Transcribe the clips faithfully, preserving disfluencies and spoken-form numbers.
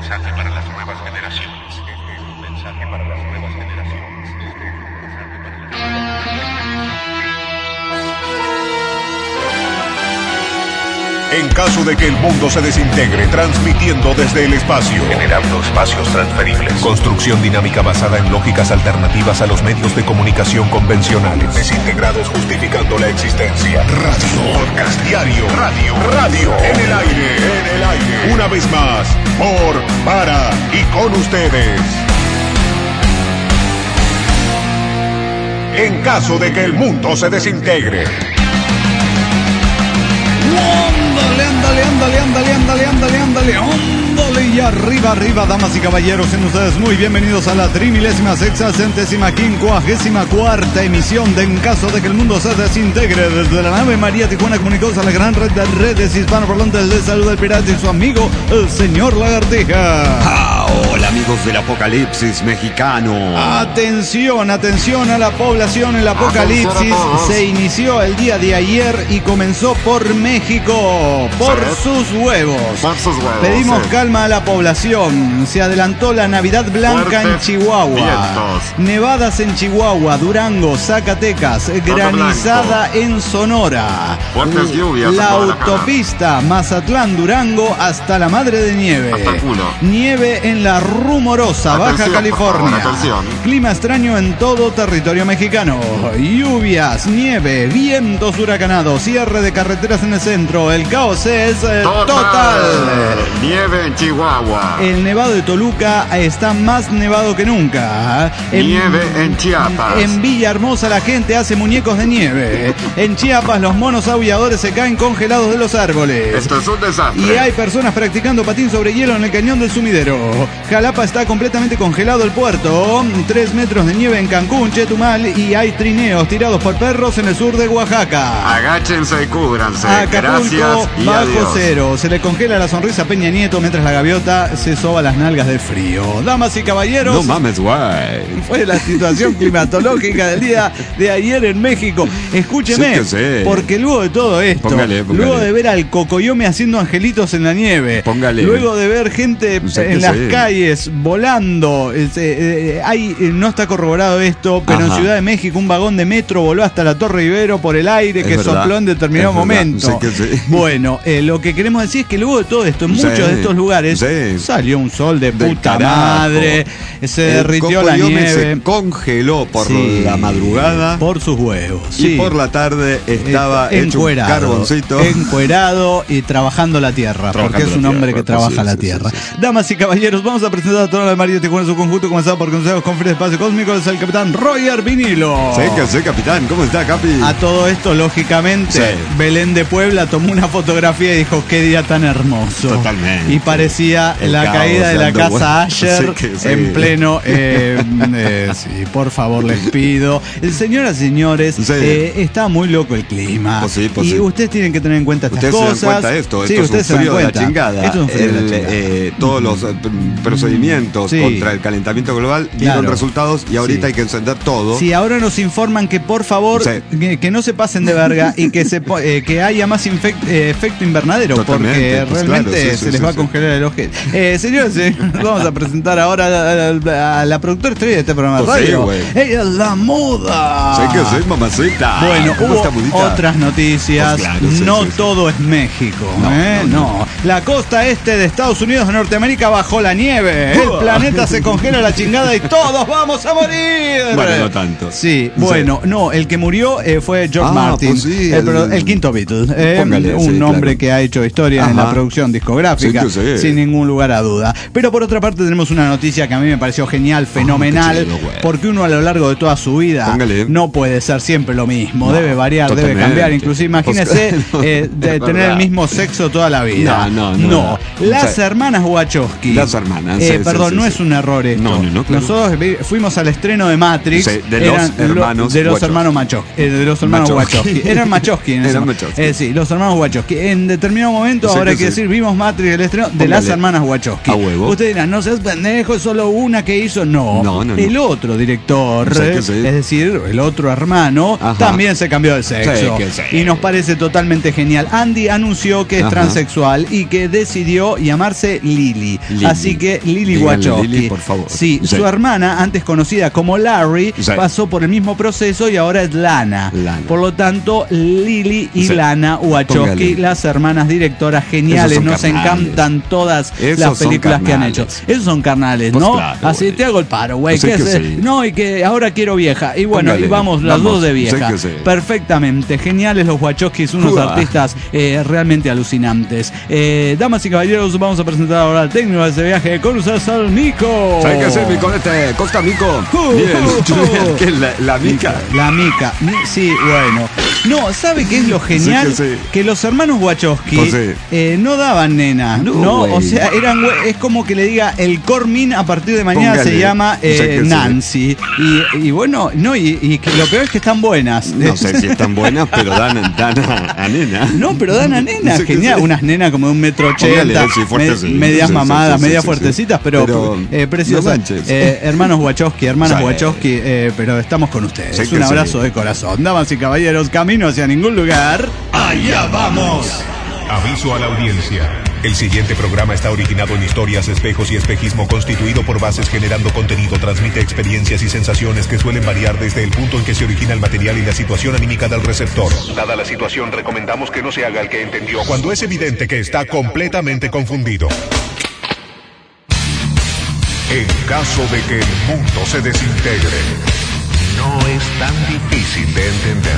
mensaje para las nuevas generaciones. Este es un mensaje para las nuevas generaciones. Este es un mensaje para las nuevas generaciones. En caso de que el mundo se desintegre, transmitiendo desde el espacio, Generando espacios transferibles. construcción dinámica basada en lógicas alternativas a los medios de comunicación convencionales, desintegrados justificando la existencia. Radio, podcast diario, radio, radio, en el aire, en el aire. Una vez más, por, para y con ustedes. En caso de que el mundo se desintegre. Ándale, ándale, ándale, ándale, ándale, ándale, ándale, ándale, y arriba, arriba, damas y caballeros, sean ustedes muy bienvenidos a la trimilésima sexagésima quincuagésima cuarta emisión de En caso de que el mundo se desintegre, desde la nave María Tijuana comunicados a la gran red de redes hispanoparlantes. Les saluda el pirata y su amigo, el señor Lagartija. Ah, hola amigos del apocalipsis mexicano. Atención, atención a la población, el apocalipsis se inició el día de ayer y comenzó por México, por sus huevos. Por sus huevos. Pedimos sí. calma a la población. Se adelantó la Navidad Blanca Fuertes en Chihuahua. vientos. Nevadas en Chihuahua, Durango, Zacatecas. Granizada en Sonora. Fuertes lluvias La en Guadalajara. autopista Mazatlán-Durango hasta la Madre de Nieve. Hasta el culo. Nieve en la Rumorosa, Baja Atención, California. por favor, atención. Clima extraño en todo territorio mexicano. Lluvias, nieve, vientos huracanados, cierre de carreteras en el centro. El caos es eh, Total. total. Nieve en Chihuahua. El nevado de Toluca está más nevado que nunca. Nieve en Chiapas. En Villahermosa la gente hace muñecos de nieve. En Chiapas los monos aulladores se caen congelados de los árboles. Esto es un desastre. Y hay personas practicando patín sobre hielo en el cañón del Sumidero. Jalapa está completamente congelado el puerto. Tres metros de nieve en Cancún, Chetumal. Y hay trineos tirados por perros en el sur de Oaxaca. Agáchense y cúbranse. Acapulco, Gracias y bajo adiós. cero. Se le congela la sonrisa a Peña Nieto mientras la gaviota se soba las nalgas del frío. Damas y caballeros, No mames, güey. fue la situación climatológica del día de ayer en México. Escúcheme, Sí que sé. porque luego de todo esto, Póngale, póngale. luego de ver al Cocoyome haciendo angelitos en la nieve, Póngale. luego de ver gente Sí que en las sé. calles volando, eh, eh, hay, eh, no está corroborado esto, pero Ajá. en Ciudad de México un vagón de metro voló hasta la Torre Ibero por el aire Es que verdad, sopló en determinado es verdad, momento. sí que sí. Bueno, eh, lo que queremos decir es que luego de todo esto, en Sí, muchos de estos lugares sí. salió un sol de Del puta carajo. madre, se derritió la Cocoyome nieve. se congeló por Sí, la madrugada. por sus huevos. Y Sí. por la tarde estaba Eh, hecho un carboncito. encuerado y trabajando la tierra, Trabajando porque es la un hombre tierra, que trabaja sí, la sí, tierra. sí, sí. Damas y caballeros, vamos a presentar a toda la María Tijuana en su conjunto, comenzado por consejos, conferencias, espacio cósmico, es el capitán Roger Vinilo. Sí, que sí, capitán. ¿Cómo está, Capi? A todo esto, lógicamente, Sí. Belén de Puebla tomó una fotografía y dijo, qué día tan hermoso. Totalmente. Y parecía El la caos caída de la dando casa vueltas. Asher Sí que sí. en pleno... eh, eh, sí, por favor, les pido. Señoras y señores, Sí. eh, está muy loco el clima. Pues sí, pues y sí. ustedes tienen que tener en cuenta estas Ustedes cosas. se dan cuenta de esto, Sí, esto ustedes es se un dan frío de la cuenta. chingada. Esto es un frío de la El, chingada. eh, todos los eh, procedimientos Sí. contra el calentamiento global dieron Claro. resultados y ahorita Sí. hay que encender todo. Sí, ahora nos informan que por favor Sí. que, que no se pasen de verga y que se po- eh, que haya más infec- eh, efecto invernadero, Totalmente, porque pues realmente claro, sí, se sí, les sí, va a sí. congelar el ojete. Eh, señores, eh, vamos a presentar ahora a, a- a la productora estrella de este programa de Pues sí, radio. güey. Ella es la moda. Sé que soy mamacita. Bueno, ¿Cómo hubo está, mudita? otras noticias. Pues claro, sí, no sí, sí. todo es México. No, ¿eh? no, no, no. La costa este de Estados Unidos de Norteamérica bajo la nieve. El planeta se congela a la chingada y todos vamos a morir. Bueno, no tanto. Sí, No sé. bueno, no, el que murió eh, fue George Ah, Martin, pues sí, el, el- pro- el quinto Beatle, eh, Póngale, un sí, hombre claro. que ha hecho historia en Ajá. la producción discográfica, Sí, que sí. sin ningún lugar a duda. Pero por otra parte tenemos una noticia que a mí me pareció genial, fenomenal, qué chido, güey. porque uno a lo largo de toda su vida Póngale. no puede ser siempre lo mismo, No, debe variar, debe totalmente. cambiar, inclusive imagínese Pues, eh, de es tener verdad. el mismo sexo toda la vida. No, no, no, no. Las O sea, hermanas Wachowski. las hermanas, Eh, sí, sí, perdón, sí, no sí. es un error esto. No, no, no, claro. Nosotros vi- fuimos al estreno de Matrix. Sí, de los eran lo- hermanos de los Wachowski. hermanos Wachowski, eh, de los hermanos Wachowski. Wachowski. Eran Wachowski en ese Eran momento. Wachowski. Eh, sí, los hermanos Wachowski. En determinado momento, Sí, ahora hay que que sí. decir, vimos Matrix el estreno de Póngale. las hermanas Wachowski. A huevo. Usted dirá, no seas pendejo, es solo una que hizo. No, No, no, no. el otro director, Sí, que eh, sí. es decir, el otro hermano, Ajá. también se cambió de sexo. Sí, que sí. Y nos parece totalmente genial. Andy anunció que es Ajá. transexual y que decidió llamarse Lily. Lily. Así que Lili Díganle, Wachowski. Lili, por favor. Sí, Sí. su hermana, antes conocida como Larry, Sí. pasó por el mismo proceso y ahora es Lana. Lana. Por lo tanto, Lili y Sí. Lana Wachowski, Póngale. las hermanas directoras geniales, Esos son nos carnales. encantan todas Esos las son películas que han hecho. carnales. Esos son carnales, Pues ¿no? claro, Así güey. te hago el paro, güey. Sé ¿qué que haces? sí. No, y que ahora quiero vieja. Y bueno, Póngale. y vamos las Vamos. dos de Sé vieja. que sí. Perfectamente. Geniales los Wachowskis, unos Uah. artistas eh, realmente alucinantes. Eh, damas y caballeros, vamos a presentar ahora al técnico de ese viaje con ustedes al Mico. ¿Sabes qué hacer, Mico? Este, Costa Mico. Uh, Bien. uh, uh. ¿Qué es la, la mica? La mica, Mi- sí, bueno. No, ¿sabe qué es lo genial? Sí, que sí. Que los hermanos Wachowski Pues sí. eh, no daban nena, ¿no? No, güey. O sea, eran güey- es como que le diga el Cormin a partir de mañana Póngale. se llama eh, Sé que sí. Nancy. Y, y bueno, no, y, y que lo peor es que están buenas. No sé si están buenas, pero dan, dan a, a nena. No, pero dan a nenas, Sé que genial. sí. Unas nenas como de un metro ochenta, Póngale, sí, fuerte, me- sí. medias Sí, sí, mamadas, sí, sí, medias sí, fuertecitas, sí. pero, Pero eh, preciosas. no manches. Eh, hermanos Wachowski, hermanas Sí. Wachowski, eh, pero estamos con ustedes. Sé que Un abrazo sí. de corazón. Damas y caballeros, camino hacia ningún lugar. ¡Allá vamos! Aviso a la audiencia. El siguiente programa está originado en historias, espejos y espejismo constituido por bases generando contenido. Transmite experiencias y sensaciones que suelen variar desde el punto en que se origina el material y la situación anímica del receptor. Dada la situación, recomendamos que no se haga el que entendió cuando es evidente que está completamente confundido. En caso de que el mundo se desintegre, no es tan difícil de entender.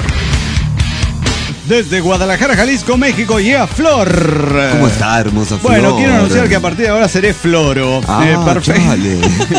Desde Guadalajara, Jalisco, México, llega Flor. ¿Cómo está, hermosa Flor? Bueno, quiero anunciar que a partir de ahora seré Floro. Ah, Eh, perfecto. chale.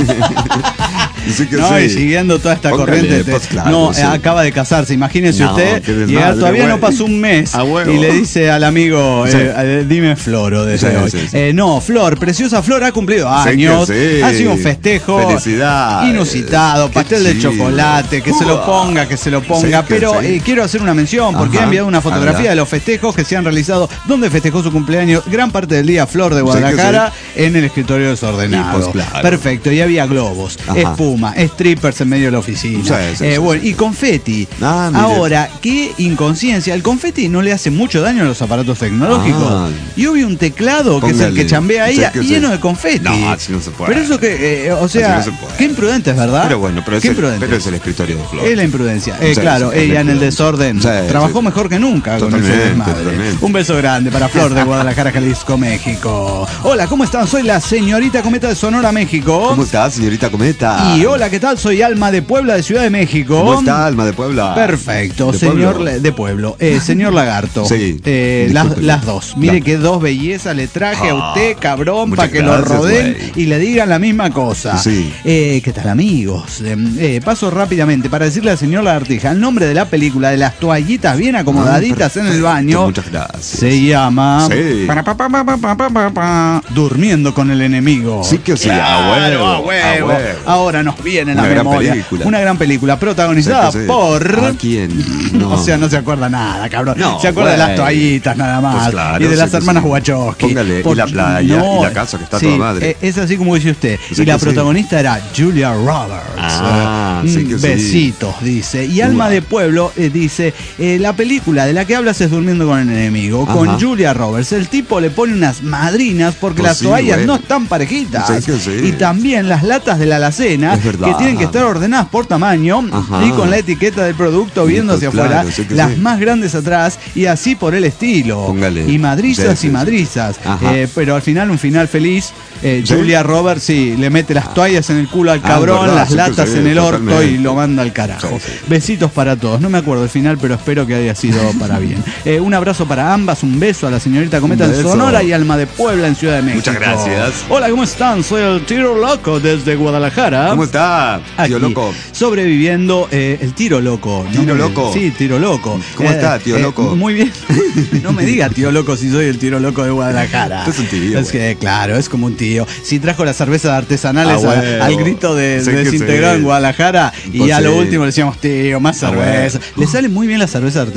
Sí que No, sí. y siguiendo toda esta Póngale, corriente. te- pues claro, no, sí. eh, acaba de casarse. Imagínense No, usted. qué desmadre, Llegar, todavía güey. no pasó un mes. A huevo. Y le dice al amigo, Sí. eh, eh, dime Floro desde Sí, hoy. sí, sí. Eh, no, Flor, preciosa Flor, ha cumplido Sé que años. sí. Ha sido un festejo Felicidades. inusitado. Qué Pastel de chido. chocolate, que se lo Uah. ponga, que se lo ponga. Sé que Pero sí. eh, quiero hacer una mención porque Ajá. ha enviado una fotografía Habla. de los festejos que se han realizado, donde festejó su cumpleaños gran parte del día Flor de que Guadalajara en el escritorio desordenado. Y pues claro. Perfecto, y había globos, Ajá. espuma, strippers en medio de la oficina. Sí, sí, Eh, sí, bueno, sí. y confeti. Ah, mire. Ahora, qué inconsciencia. El confeti no le hace mucho daño a los aparatos tecnológicos. Ah. Y hubo un teclado que es el Póngale. que chambea ahí Sí, que lleno sí. de confeti. No, así no se puede. Pero eso que, eh, o sea, Así no se puede. qué imprudente es, ¿verdad? Pero bueno, pero es, qué el, imprudente. pero es el escritorio de Flor. Es la imprudencia. Eh, Sí, claro, sí, es la ella en el imprudencia. desorden Sí, trabajó sí. mejor que nunca con Totalmente, ese desmadre. totalmente. Un beso grande para Flor de Guadalajara, Jalisco, México. Hola, ¿cómo están? Soy la señorita Cometa de Sonora, México. ¿Cómo estás, señorita Cometa? Y hola, ¿qué tal? Soy Alma de Puebla, de Ciudad de México. ¿Cómo está, Alma de Puebla? Perfecto, ¿De señor pueblo? Le- de pueblo. Eh, señor Lagarto. Sí, Eh, las, discúlpeme. las dos. Mire Las qué dos bellezas le traje a Ah, usted, cabrón, muchas para que lo gracias, rodeen güey. y le digan la misma cosa. Sí. Eh, ¿Qué tal, amigos? Eh, eh, paso rápidamente para decirle al señor Lagartija el nombre de la película de las toallitas bien acomodaditas Ah, en el perfecto, baño. Muchas gracias. Se llama Sí. Pa, pa, pa, pa, pa, pa, pa, pa, Durmiendo con el enemigo. Sí que sí, Claro, a huevo, a huevo. a huevo. Ahora nos viene en la Una gran memoria película. una gran película protagonizada Sí que sí. por ¿A quién? No. O sea, no se acuerda nada, cabrón. No, se acuerda de güey. las toallitas nada más. Pues claro, y de las sí que hermanas sí. Wachowski. Póngale, y la playa, y la casa que está sí, toda madre. eh, Es así como dice usted. Sí y la que sí. protagonista era Julia Roberts. Ah, Eh, sí mm, que sí. Besitos, dice. Y Alma Uah. de Pueblo eh, dice, eh, la película de la que hablas es Durmiendo con el enemigo, con Ajá. Julia Roberts. El tipo le pone unas madrinas porque Pues las sí, toallas güey. no están parejitas. Sí que sí. Y también las latas de la alacena, Es verdad. que tienen que estar ordenadas por tamaño Ajá. y con la etiqueta del producto viendo Pues hacia claro, afuera, sí que las sí. más grandes atrás y así por el estilo. Póngale. Y madrizas Sí, sí, y sí. madrizas. Ajá. Eh, pero al final un final feliz. Eh, ¿Sí? Julia Roberts sí, le mete las toallas en el culo al Ah, cabrón, verdad, las sí que latas sí, en el orto totalmente. y lo manda al carajo. Sí, sí. Besitos para todos. No me acuerdo el final, pero espero que haya sido para bien. Eh, un abrazo para ambas, un beso a la señorita Cometa Un en beso. Sonora y Alma de Puebla en Ciudad de México. Muchas gracias. Hola, ¿cómo están? Soy el Tiro Loco desde Guadalajara. ¿Cómo está, tío Aquí, loco? sobreviviendo eh, el tiro loco. ¿no? ¿Tiro loco? Sí, tiro loco. ¿Cómo está, tío loco? Muy bien. No me diga tío loco si soy el tiro loco de Guadalajara. Es un tío, Es que, claro, es como un tío. Si trajo las cervezas artesanales Ah, a- huevo. al grito de, Sé de que desintegrado sí. en Guadalajara y Pues a lo sí. último le decíamos tío, más Ah, cerveza. huevo. Le salen muy bien las cervezas artesanales Sí al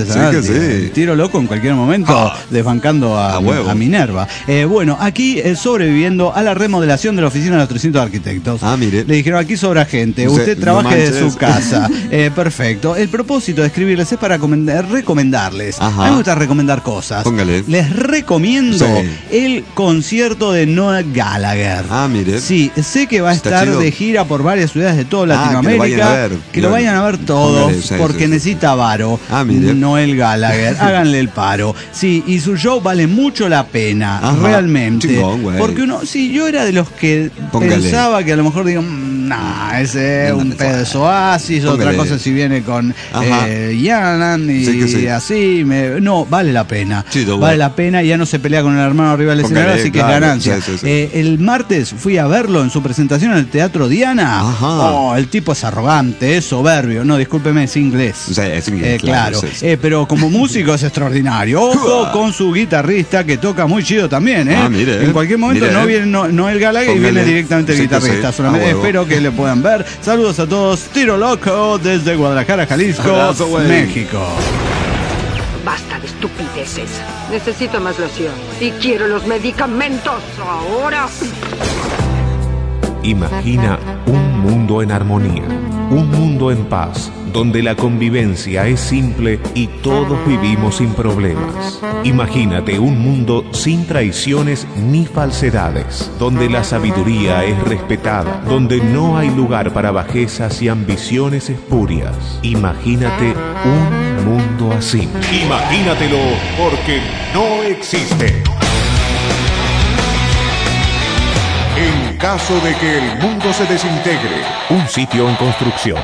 también. sí. Tiro loco en cualquier momento, Ah. desbancando a, A huevo. a Minerva. Eh, bueno, aquí eh, sobreviviendo a la remodelación de la oficina de los trescientos arquitectos. Ah, mire. Le dijeron, aquí sobra gente, O sea, usted no trabaje manches. de su casa. Eh, perfecto. El propósito de escribirles es para comend- recomendarles. Ajá. A mí me gusta recomendar cosas. Póngale. Les recomiendo Sí. el concierto de Noel Gallagher. Ah, mire. Sí, sé que va a Está estar chido. de gira por varias ciudades de toda Ah, que lo Latinoamérica. vayan a ver. Que lo Bien. vayan a ver todos, Póngale, sí, porque sí, sí. necesita varo. Ah, mire. Noel Gallagher, háganle el paro. Sí, y su show vale mucho la pena, Ajá. realmente. Chingón, güey. Porque uno, sí, yo era de los que Póngale. pensaba que a lo mejor digo, "Mm, nah, ese es No, un no, pedazo Oasis, otra Póngale. cosa si viene con Ajá. eh, Yanan y Sí que sí. así. Me, no, vale la pena. Chido, vale güey. la pena, ya no se pelea con el hermano arriba del Póngale, escenario, así que claro, es ganancia. sí, sí, sí. Eh, el martes fui a verlo en su presentación en el Teatro Diana. Ajá. Oh, el tipo es arrogante, es soberbio. No, discúlpeme, es inglés. O sea, es inglés, Eh, claro. claro, sí, sí. Eh, pero como músico es extraordinario. Ojo con su guitarrista que toca muy chido también, ¿eh? Ah, mire, en cualquier momento mire. no viene no, Noel Gallagher y Póngale. viene directamente el Sí que guitarrista. sí. Solamente A huevo. espero que le puedan ver. Saludos a todos. Tiro loco desde Guadalajara, Jalisco, Abrazo, güey. México. Basta de estupideces. Necesito más loción. Y quiero los medicamentos ahora. Imagina un mundo en armonía, un mundo en paz, donde la convivencia es simple y todos vivimos sin problemas. Imagínate un mundo sin traiciones ni falsedades, donde la sabiduría es respetada, donde no hay lugar para bajezas y ambiciones espurias. Imagínate un mundo así. Imagínatelo porque no existe. En caso de que el mundo se desintegre, Un sitio en construcción.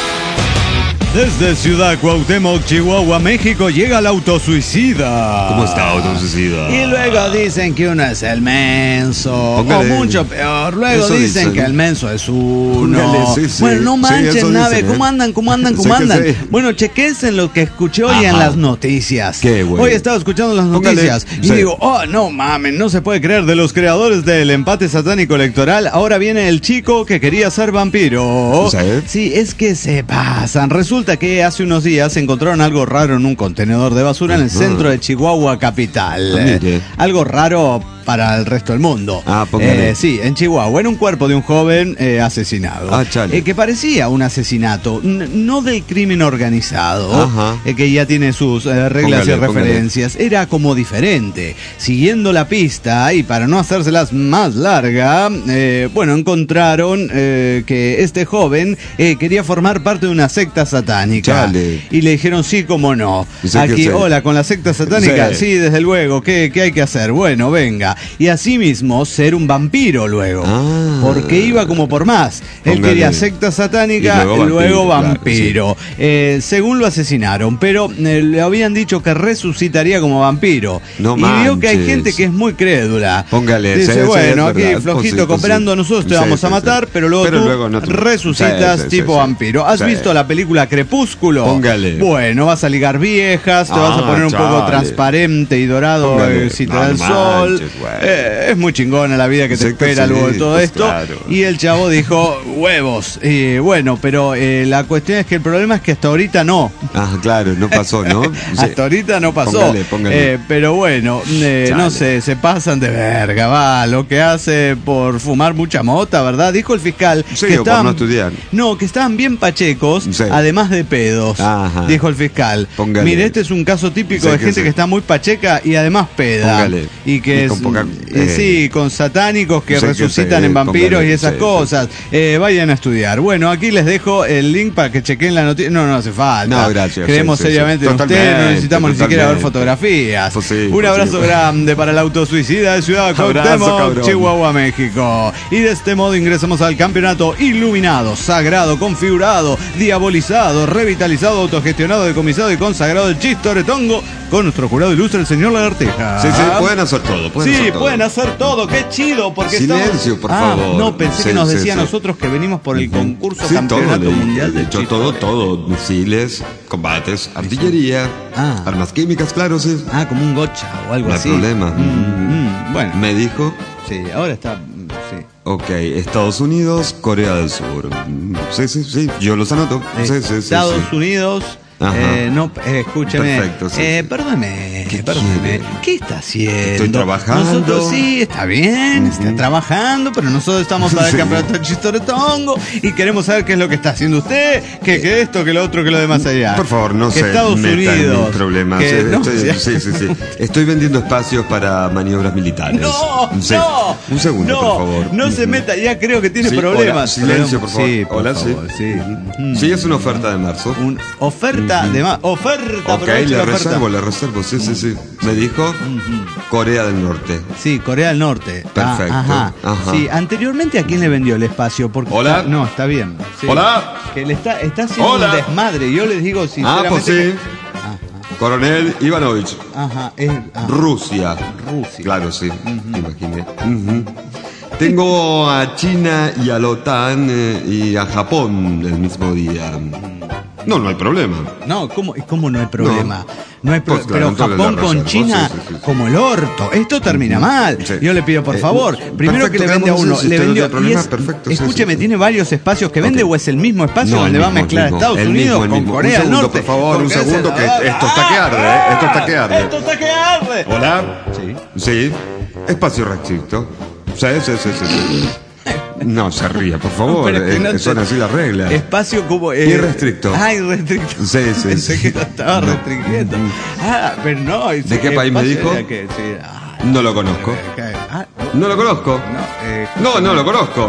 Desde Ciudad Cuauhtémoc, Chihuahua, México, llega el autosuicida. ¿Cómo está, autosuicida? Y luego dicen que uno es el menso. Póngale. O mucho peor. Luego Eso dicen dicen. que el menso es uno. Póngale, sí, sí. Bueno, no Sí, manchen, eso nave. dicen, ¿Cómo ¿eh? andan? ¿Cómo andan? Sí ¿Cómo que andan? sí. Bueno, chequense lo que escuché hoy en Ajá. las noticias. ¿Qué, güey? Hoy estaba escuchando las Póngale. noticias y Sí. digo, oh, no mamen, no se puede creer. De los creadores del empate satánico electoral, ahora viene el chico que quería ser vampiro. ¿Sí? Sí, es que se pasan. Resulta que hace unos días encontraron algo raro en un contenedor de basura en el Ajá. centro de Chihuahua capital. Ah, mire. Eh, algo raro para el resto del mundo. Ah, póngale. Eh, sí, en Chihuahua, en un cuerpo de un joven eh, asesinado. Ah, chale. Eh, que parecía un asesinato, n- no del crimen organizado, Ajá. eh, que ya tiene sus eh, reglas Póngale, y referencias. Era como diferente. Siguiendo la pista, y para no hacérselas más larga, eh, bueno, encontraron eh, que este joven eh, quería formar parte de una secta satánica. Chale. Y le dijeron, sí, cómo no. ¿Y sé qué Aquí, hacer? hola, con la secta satánica. Sí. Sí, desde luego. ¿Qué, qué hay que hacer? Bueno, venga. Y asimismo, ser un vampiro luego. Ah. Porque iba como por más. Él Póngale. quería secta satánica, Y y luego luego vampiro, vampiro. Eh, según lo asesinaron, pero eh, le habían dicho que resucitaría como vampiro. No y vio que hay manches. gente que es muy crédula. Póngale, Dice, sí, sí, bueno, es aquí verdad. flojito Pues sí, pues cooperando, sí. nosotros te Sí, vamos sí, a matar, sí. pero luego Pero tú luego no te- resucitas Sí, sí, tipo sí, sí. vampiro. ¿Has Sí. visto la película Crepúsculo? Póngale. Bueno, vas a ligar viejas, te vas a Ah, poner un poco chale. transparente y dorado Póngale. eh, si te No da el sol. manches, güey. Eh, es muy chingona la vida que te Sí que espera sí, luego de todo pues esto. claro. Y el chavo dijo, huevos. Y bueno, pero eh, la cuestión es que el problema es que hasta ahorita no. Ah, claro, no pasó, ¿no? Sí. Hasta ahorita no pasó. Póngale, póngale. Eh, pero bueno, eh, no Chale. sé, se pasan de verga, va. Lo que hace por fumar mucha mota, ¿verdad? Dijo el fiscal Sí, que o por no estudiar. No, que estaban bien pachecos, Sí. además de pedos. Ajá. Dijo el fiscal. Póngale. Mire, este es un caso típico Sí de que gente sí. que está muy pacheca y además peda. Póngale. Y que Y es. con poca- eh, eh, sí, con satánicos que sí que resucitan sí, en vampiros póngale, y esas sí, cosas. Eh, vayan a estudiar. Bueno, aquí les dejo el link para que chequen la noticia. No, no hace falta. No, gracias, Creemos sí, sí, sí. seriamente en ustedes, no Totalmente, necesitamos ni siquiera ver totalmente. fotografías. Pues sí, Un pues abrazo sí. grande para el autosuicida de Ciudad Abrazo, Cuauhtémoc, cabrón. Chihuahua, México. Y de este modo ingresamos al campeonato iluminado, sagrado, configurado, diabolizado, revitalizado, autogestionado, decomisado y consagrado del Chistoretongo con nuestro jurado ilustre, el señor Lagartija. Sí, sí, pueden hacer todo. Pueden Sí, hacer todo. pueden hacer todo, qué chido, porque Silencio, estamos... por Ah, favor. no, pensé Sí, que nos sí, decía a sí. nosotros que venimos por el concurso Sí, campeonato todo, le- mundial de del hecho, Chiste. todo, todo. Misiles, combates, artillería, Ah. armas químicas, claro, sí. Ah, como un gocha o algo No hay así. problema. Mm, mm, bueno, Me dijo, sí, ahora está... mm, sí. ok, Estados Unidos, Corea del Sur. Mm, Sí, sí, sí, yo los anoto. Sí, sí, sí, Estados sí. Unidos, Eh, no, eh, escúcheme. Perfecto, sí, eh, sí. Perdóneme, ¿Qué perdóneme. quiere? ¿Qué está haciendo? Estoy trabajando. Nosotros sí, está bien, Uh-huh. está trabajando, pero nosotros estamos para el Sí. campeonato del Chistoretongo y queremos saber qué es lo que está haciendo usted, que, que esto, que lo otro, que lo demás allá. Por favor, no que se Estados meta Unidos, en mis problemas. que- Eh, no, Estoy, sí. sí, sí, sí. Estoy vendiendo espacios para maniobras militares. No, Sí. no. Un segundo, no, por favor. No se meta, ya creo que tiene Sí, problemas. hola, silencio, por favor. Sí, por Hola, favor, sí. sí. Mm. Sí, es una oferta de marzo. Un oferta de más. Oferta, Ok, aproveche le la oferta. reservo, le reservo. Sí, sí, sí. Me dijo Corea del Norte. Sí, Corea del Norte. Perfecto. Ah, ajá. Ajá. Sí, anteriormente ¿a quién le vendió el espacio? Porque Hola. está- no, está bien. Sí. Hola. Que le está, está haciendo Hola. un desmadre. Yo les digo Ah, sinceramente. pues sí. que- Coronel Ivanovich. Ajá, es. ah, Rusia. Rusia. Claro, sí. Imaginé. Ujú. Tengo a China y a la OTAN eh, y a Japón el mismo día. No, no hay problema. No, ¿cómo, ¿cómo no hay problema? No, hay pro- Pues claro, pero entonces Japón la con reservo, China sí, sí, sí, sí. como el orto. Esto termina mal. Sí. Yo le pido por Eh, favor, uh, primero que perfecto, le vende a quedamos uno, así, le si usted no vendió tiene y problema, es- perfecto, sí, escúcheme, sí, sí. tiene varios espacios que vende Ok. o es el mismo espacio No, donde el va a mismo, mezclar el mismo, Estados el Unidos mismo, el con mismo. Corea Un del segundo, Norte. por favor, un Porque esa segundo, es la que verdad. esto está que arde, ¿eh? Esto está que arde. Esto está que arde. Hola. Sí. Sí. Espacio restricto. Sí, sí, sí, sí, sí. No se ría, por favor. Pero es que eh, no te- son así las reglas. Espacio como. eh, Irrestricto. Ah, irrestricto. Sí, sí, Pensé sí. que lo estaba No. restringiendo. Ah, pero no. ¿De qué país me espacio dijo? era que- sí, ah, No lo conozco. ah, No lo conozco. no, eh, No, no lo conozco.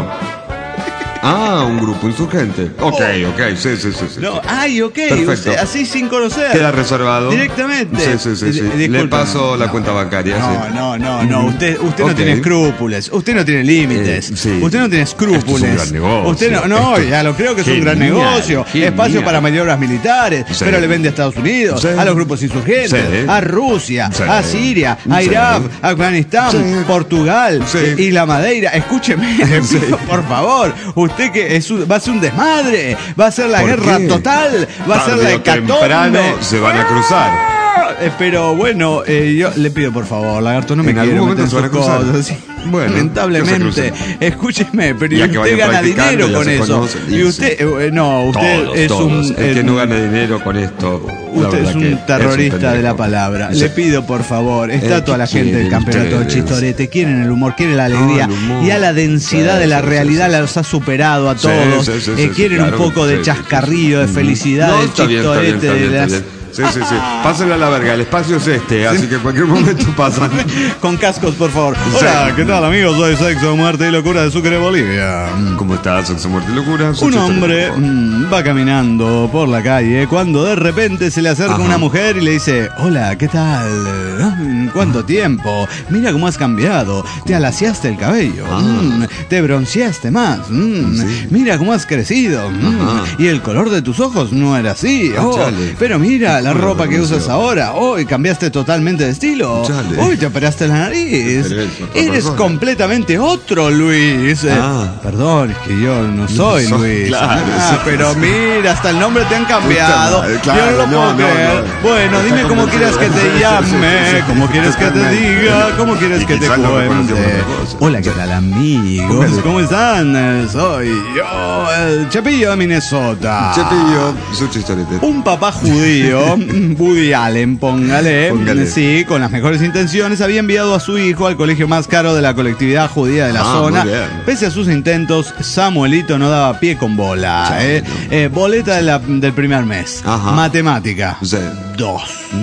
Ah, un grupo insurgente. Ok, ok, sí, sí, sí. sí. No, ay, ok, Perfecto. usted, así sin conocer. Queda reservado. Directamente. Sí, sí, sí. sí. Di- Le disculpe. paso la No. cuenta bancaria. No, sí. no, no, no, usted, usted no Ok. tiene escrúpulos, usted no tiene límites, Eh, sí. usted no tiene escrúpulos. Esto es un gran negocio. Usted no, no, Esto- ya lo creo que es un gran Genial, negocio, genial. espacio para maniobras militares, Sí. pero le vende a Estados Unidos, Sí. a los grupos insurgentes, Sí. a Rusia, Sí. a Siria, a Sí. Irak, a Afganistán, Sí. Portugal Sí. eh, y la Madeira. Escúcheme, le pido, por favor, usted que es un- va a ser un desmadre, va a ser la ¿Por guerra qué? total, va a ser Tarde la o hecatombe. temprano se van a cruzar. Eh, Pero bueno, eh, yo le pido por favor, lagarto, no me En quiero algún meter en momento se sus van a cruzar. cosas. Sí. Bueno, Lamentablemente, que se escúcheme, pero Ya y que usted vayan gana practicando, dinero ya con se eso. conocen, Y y usted, eh, no, usted Todos, es todos. un El que eh, no gane dinero con esto. la Usted verdad es que un terrorista un de la pendejo. palabra. Sí. Le pido por favor, está Eh, toda la ¿qué gente del quieren campeonato del ustedes? Chistorete, quieren el humor, quieren la alegría Ah, el humor. y a la densidad Sí, de la sí, realidad sí, la sí. los ha superado a Sí, todos. sí, sí, Eh, sí, quieren claro, un poco de sí, sí, chascarrillo, de sí. felicidad No, del está bien, está bien, Chistorete, está bien, de está las- bien. Sí, sí, sí. Pásenle a la verga. El espacio es este, así que en cualquier momento pasan. Con cascos, por favor. Hola, ¿qué tal, amigos? Soy Sexo, Muerte y Locura de Sucre, Bolivia. ¿Cómo estás? Sexo, muerte y locura. Un hombre mm, va caminando por la calle cuando de repente se le acerca Ajá. una mujer y le dice: Hola, ¿qué tal? Ah, ¿Cuánto tiempo? Mira cómo has cambiado. Te alaciaste el cabello. Ah. Mm, te bronceaste más. Mm, Sí. Mira cómo has crecido. Mm, Ajá. y el color de tus ojos no era así. Ah, Oh, chale. pero mira la ¿Cómo lo ropa que bronceó? usas ahora. Hoy cambiaste totalmente de estilo. Chale. Hoy te operaste la nariz. Pero es otra Eres persona. completamente otro, Luis. Eh, Ah. Perdón, es que yo no soy sos- Luis. claro, Ah, sí. pero mira, hasta el nombre te han cambiado. Puta madre, claro, yo no lo no, puedo no, creer. no. Bueno, Está dime cómo convencido. quieres que te Sí, sí, llame, sí, sí. cómo quieres que te Totalmente. diga, cómo quieres Y que te quizás lo reconoció por cuente. otra cosa. Hola, ¿qué tal, amigos? Póngale. ¿Cómo están? Eh, Soy yo, el Chapillo de Minnesota. Chepillo, su chistorete. Un papá judío, Woody Allen, póngale, Póngale. sí, con las mejores intenciones, había enviado a su hijo al colegio más caro de la colectividad judía de la Ah, zona. muy bien. Pese a sus intentos, Samuelito no daba pie con bola. Chale, eh. Eh, boleta de la- del primer mes. Ajá. Matemática, Sí. dos.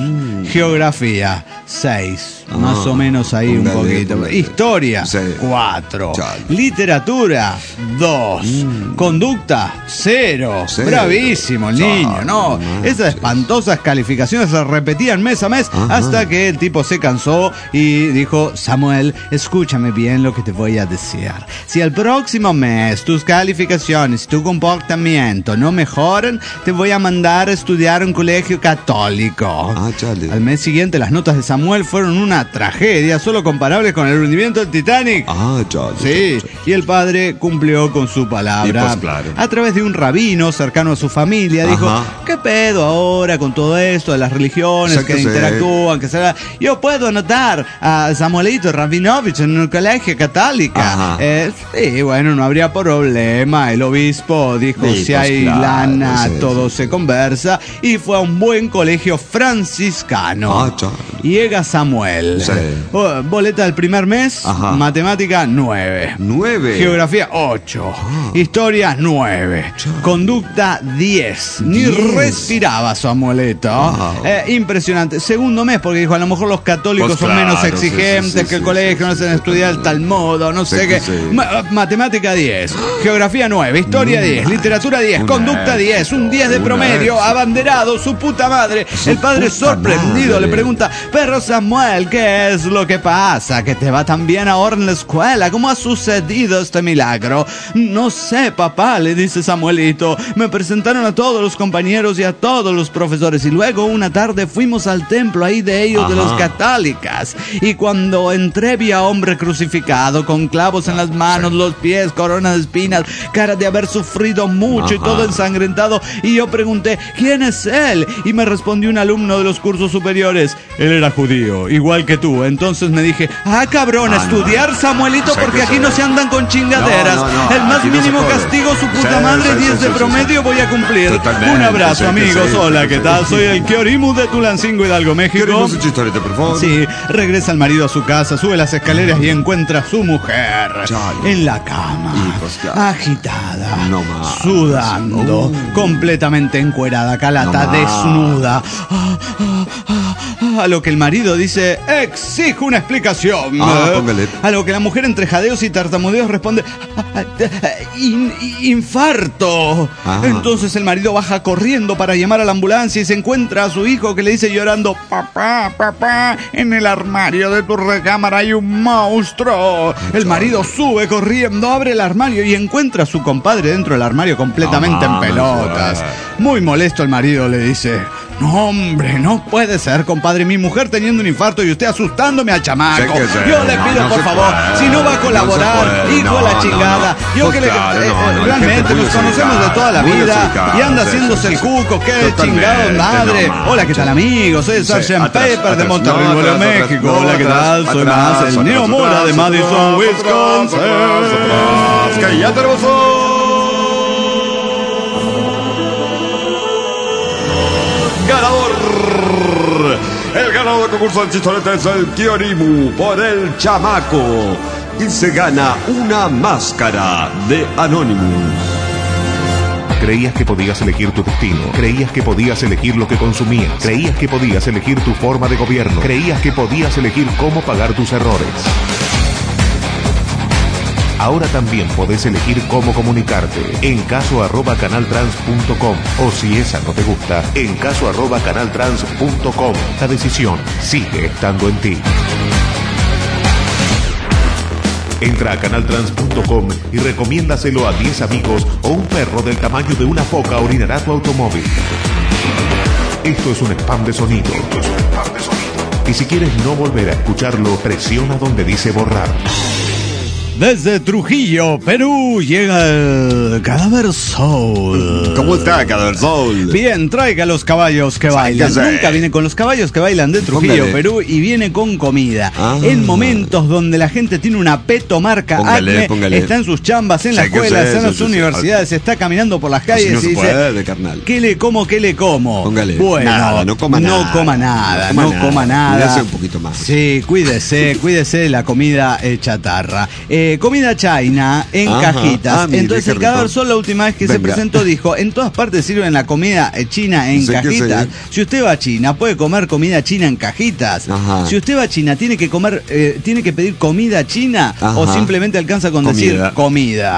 Geografía, seis. Ah, Más o menos ahí un póngale, poquito. póngale. Historia, Sí. cuatro. Chale. Literatura, dos. Conducta, cero. Cero. Bravísimo el niño, Chale, ¿no? manches. Esas espantosas calificaciones se repetían mes a mes Ajá. hasta que el tipo se cansó y dijo: Samuel, escúchame bien lo que te voy a decir. Si el próximo mes tus calificaciones, tu comportamiento no mejoran, te voy a mandar a estudiar a un colegio católico. Ah, chale. Al mes siguiente las notas de Samuel fueron una tragedia, solo comparables con el hundimiento del Titanic. Ah, ya. Sí, y el padre cumplió con su palabra. Y pues, claro. A través de un rabino cercano a su familia, dijo, Ajá. ¿qué pedo ahora con todo esto de las religiones Ya que que sé. interactúan? Que será? Yo puedo anotar a Samuelito Rabinovich en un colegio católico. Eh, sí, bueno, no habría problema. El obispo dijo, Sí, si pues, hay claro, lana, sí, todo sí, se sí. conversa. Y fue a un buen colegio franciscano. Ah, ya. Llega Samuel. Sí. Oh, boleta del primer mes, Ajá. matemática nueve. Nueve. Geografía ocho. Historia nueve. Conducta diez. Ni diez. respiraba Samuelito. Wow. Eh, impresionante. Segundo mes, porque dijo, a lo mejor los católicos Pues son claro, menos sí, exigentes sí, sí, que el sí, colegio, sí, no sí, hacen sí, estudiar sí. tal modo, no Sí, sé qué. sí. Ma- matemática diez. Geografía nueve. Historia diez. Literatura diez. un Conducta diez. éxito, Un diez de un promedio. éxito. Abanderado. Su puta madre. Su El padre puta sorprendido madre. le pregunta, pero Samuel, ¿qué es lo que pasa? ¿Que te va tan bien ahora en la escuela? ¿Cómo ha sucedido este milagro? No sé, papá, le dice Samuelito. Me presentaron a todos los compañeros y a todos los profesores y luego una tarde fuimos al templo ahí de ellos, de Ajá. los católicos. Y cuando entré vi a hombre crucificado con clavos en las manos, los pies, corona de espinas, cara de haber sufrido mucho y Ajá. todo ensangrentado. Y yo pregunté, ¿quién es él? Y me respondió un alumno de los cursos superiores. Él era judío, igual que tú. Entonces me dije, ah, cabrón, Ah, estudiar, no. Samuelito, Sé porque que aquí sé. no se andan con chingaderas. No, no, no, El más aquí no se mínimo puede. castigo, su puta Sí, madre, sí, diez sí, de sí, promedio sí. voy a cumplir. Totalmente, Un abrazo, sí, que amigos. sí, Hola, sí, ¿qué sí, tal? sí. Soy el Kiorimu de Tulancingo, Hidalgo, México. Queremos un chistorete, por favor. Sí, regresa el marido a su casa, sube las escaleras y encuentra a su mujer Chale. en la cama, Y pues, claro. agitada, No más. sudando, Uh. completamente encuerada, calata, No más. desnuda. Ah, ah, ah, ah. A lo que el marido dice, exijo una explicación. Ah, póngale. A lo que la mujer entre jadeos y tartamudeos responde, "Ah, ah, ah, in- infarto. Ah. Entonces el marido baja corriendo para llamar a la ambulancia y se encuentra a su hijo que le dice llorando, papá, papá, en el armario de tu recámara hay un monstruo. El marido sube corriendo, abre el armario y encuentra a su compadre dentro del armario completamente No en mames, pelotas. güey. Muy molesto el marido le dice, no hombre, no puede ser, compadre, mi mujer teniendo un infarto y usted asustándome al chamaco. Sé que sé, Yo le no, pido no por se favor, puede, si no va a no colaborar, se puede, hijo de no, la no, chingada. no. Yo Pues que le claro, eh, no, eh, no, hay realmente gente muy nos conocemos de desubicada, toda la muy vida desubicada, y anda sí, haciéndose sí, el sí. cuco, qué Totalmente, chingado madre. no Hola, ¿qué tal manches. amigos? Soy el Sí, Sergeant atrás, Pepper de atrás, Monterrey, no, Nuevo atrás, atrás, México. no, Hola, ¿qué atrás, tal? Soy atrás, más el atrás, Neo atrás, Mora de atrás, Madison, atrás, Wisconsin. atrás, atrás, que ya tenemos ganador. El ganador del concurso del chistorete es el Kiorimu por el chamaco. Y se gana una máscara de Anonymous. Creías que podías elegir tu destino, creías que podías elegir lo que consumías, creías que podías elegir tu forma de gobierno, creías que podías elegir cómo pagar tus errores. Ahora también podés elegir cómo comunicarte en caso arroba canaltrans punto com o si esa no te gusta, en caso arroba canaltrans punto com. La decisión sigue estando en ti. Entra a canaltrans punto com y recomiéndaselo a diez amigos o un perro del tamaño de una foca orinará tu automóvil. Esto es un spam de sonido. Esto es un spam de sonido. Y si quieres no volver a escucharlo, presiona donde dice borrar. Desde Trujillo, Perú, llega el Cadáver Soul. ¿Cómo está, Cadáver Soul? Bien, traiga los caballos que bailan. Sáquese. Nunca viene con los caballos que bailan de Trujillo, Póngale. Perú, y viene con comida. Ah. En momentos donde la gente tiene una peto marca Póngale, Acme, póngale. está en sus chambas, en la Sáquese, escuela, está en sí, las sí, sí. universidades, está caminando por las calles Así no y se dice, puede, carnal. ¿qué le como, qué le como? Póngale. Bueno, Nada, no coma no nada. coma nada, No no coma coma nada. nada. Cuídese un poquito más. Sí, cuídese, cuídese de la comida eh, chatarra. Eh, comida china en Ajá. cajitas. Ah, mire, Entonces qué el Cadáver rico. Soul la última vez que se Venga. presentó dijo, en todas partes sirven la comida eh, china en Sé que cajitas. sé. Si usted va a China, puede comer comida china en cajitas. Ajá. Si usted va a China, tiene que comer, eh, tiene que pedir comida china Ajá. o simplemente alcanza con Comida. decir comida.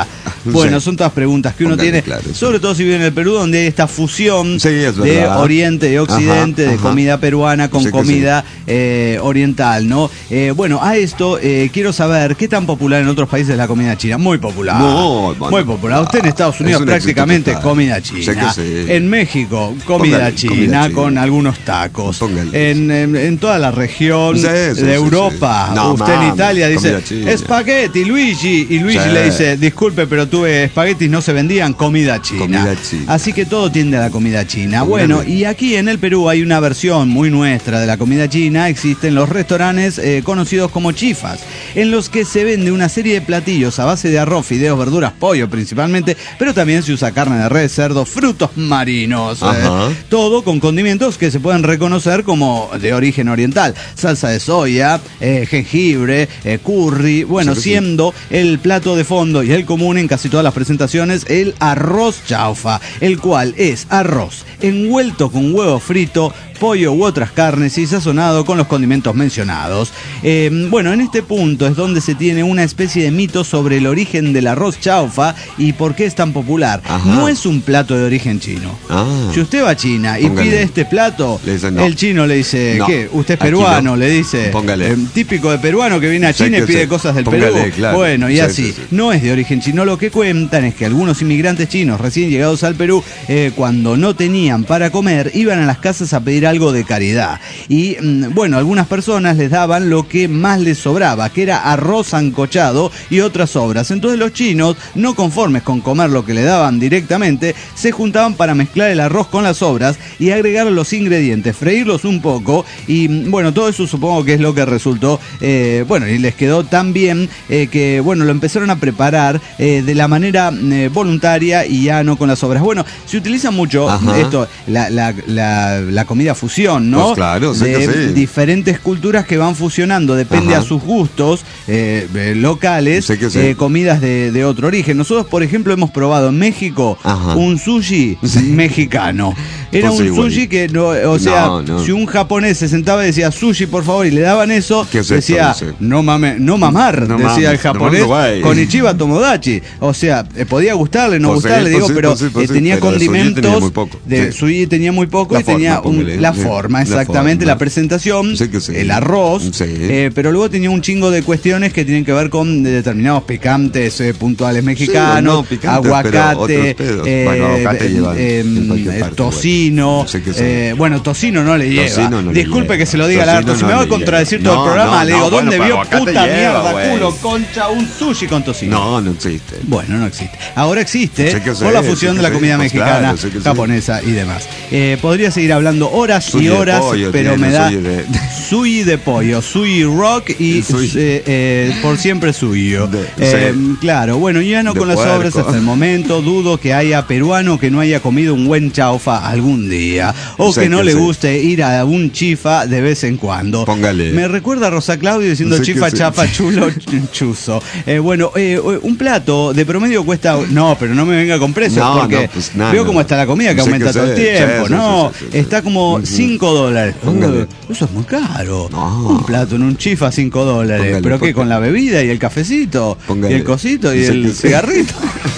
Bueno, Sí. son todas preguntas que uno Póngale tiene, claro, sí. sobre todo si vive en el Perú, donde hay esta fusión Sí, es de verdad. Oriente y Occidente, Ajá, de ajá. comida peruana con Sí que comida eh, oriental, ¿no? Eh, bueno, a esto eh, quiero saber qué tan popular en otros países es la comida china. Muy popular. No, bueno, muy popular. Usted en Estados es Unidos un éxito prácticamente total. comida Sí china. que sí. En México, comida Póngale, china, comida china. con algunos tacos. Póngale. En, en, en toda la región Sí, sí, de sí, Europa. sí. No, Usted en mami, Italia dice, comida china. espagueti, Luigi. Y Luigi Sí. le dice, disculpe, pero tuve espaguetis, no se vendían, comida china. Comida china. Así que todo tiende a la comida china. Póngale. Bueno, y aquí en el Perú hay una versión muy nuestra de la comida china. Existen los restaurantes eh, conocidos como chifas, en los que se vende una serie de platillos a base de arroz, fideos, verduras, pollo principalmente, pero también se usa carne de res, cerdo, frutos marinos. eh, Ajá. todo con condimentos que se pueden reconocer como de origen oriental. Salsa de soya, eh, jengibre, eh, curry. Bueno, Sí, sí. siendo el plato de fondo y el común en casi todas las presentaciones el arroz chaufa, el cual es arroz envuelto con huevo frito, pollo u otras carnes y sazonado con los condimentos mencionados. Eh, bueno, en este punto es donde se tiene una especie de mito sobre el origen del arroz chaufa y por qué es tan popular. Ajá. No es un plato de origen chino. Ah. Si usted va a China y Póngale. pide este plato, Le dicen no. el chino le dice, No. ¿qué? Usted es Aquí peruano, no. le dice. Póngale. eh, típico de peruano que viene a Sí China y que pide sí. cosas del Póngale, Perú. claro. Bueno, y Sí, así. sí, sí. No es de origen chino. Lo que cuentan es que algunos inmigrantes chinos recién llegados al Perú, eh, cuando no tenían para comer, iban a las casas a pedir algo de caridad. Y mm, bueno, algunas personas les daban lo que más les sobraba, que era arroz sancochado y otras sobras. Entonces los chinos, no conformes con comer lo que le daban directamente, se juntaban para mezclar el arroz con las sobras y agregar los ingredientes, freírlos un poco y mm, bueno, todo eso supongo que es lo que resultó, eh, bueno, y les quedó tan bien eh, que bueno, lo empezaron a preparar eh, de la manera eh, voluntaria y ya no con las sobras. Bueno, se utiliza mucho Ajá. esto, la, la, la, la comida fusión, ¿no? Pues claro, sí de que sí. diferentes culturas que van fusionando, depende Ajá. a sus gustos eh, eh, locales, Sí que sí. eh, comidas de, de otro origen. Nosotros, por ejemplo, hemos probado en México Ajá. un sushi Sí. mexicano. Era Pues un igual. sushi que, no, o sea, No, no. si un japonés se sentaba y decía sushi, por favor, y le daban eso, ¿Qué es esto? decía, Dice. no mame, no mamar, No decía mames, el japonés, no mames, guay. Konnichiwa Tomodachi. O sea, eh, podía gustarle, no Pues sí, gustarle, pues digo, sí, pero pues sí, pues eh, sí, tenía pero el sushi condimentos. tenía muy poco, De, sí. sushi tenía muy poco La y tenía forma, un- póngale, la sí, forma, la exactamente, forma. la presentación, Sí que sí. el arroz, Sí. eh, pero luego tenía un chingo de cuestiones que tienen que ver con determinados picantes eh, puntuales mexicanos, no, picantes, pero aguacate, otros pedos. eh, Bueno, aguacate eh, llevan eh, en cualquier eh, parte, tocino, bueno. Sí que sí. eh, bueno, tocino no le lleva. Tocino no le Disculpe lleva. que se lo diga Tocino Lagarto, si no me va a le contradecir lleva. todo el No, programa, no, le digo, no, ¿dónde bueno, vio pero aguacate puta lleva, mierda, güey. culo, concha, un sushi con tocino? No, no existe. Bueno, no existe. Ahora existe Sí que sí, por la sí fusión que de la sí, comida pues mexicana, claro, sí que sí. japonesa y demás. Eh, podría seguir hablando horas Sushi y de horas, pollo pero tiene, me da sushi de- sushi de pollo, sushi rock y El sushi. eh, eh, por siempre suyo. De- Eh, sí. Claro, bueno, ya no De con las puerco. obras hasta el momento. Dudo que haya peruano que no haya comido un buen chaufa algún día o Sí que no que le sí. guste ir a un chifa de vez en cuando. Póngale. Me recuerda a Rosa Claudio diciendo Sí que chifa, sí. chapa, chulo, ch- chuzo. Eh, bueno, eh, un plato de promedio cuesta. No, pero no me venga con precios No, porque no, pues, nada, veo no. cómo está la comida que Sí aumenta que todo el sí, tiempo, sí, ¿no? sí, sí, sí. Está como Ujú. cinco dólares. Póngale. Uh, eso es muy caro. No. Un plato en un chifa, cinco dólares. Póngale, ¿Pero qué? porque- ¿Con la bebida y el cafecito? Póngale. Y el cosito y Sí el que sí. cigarrito.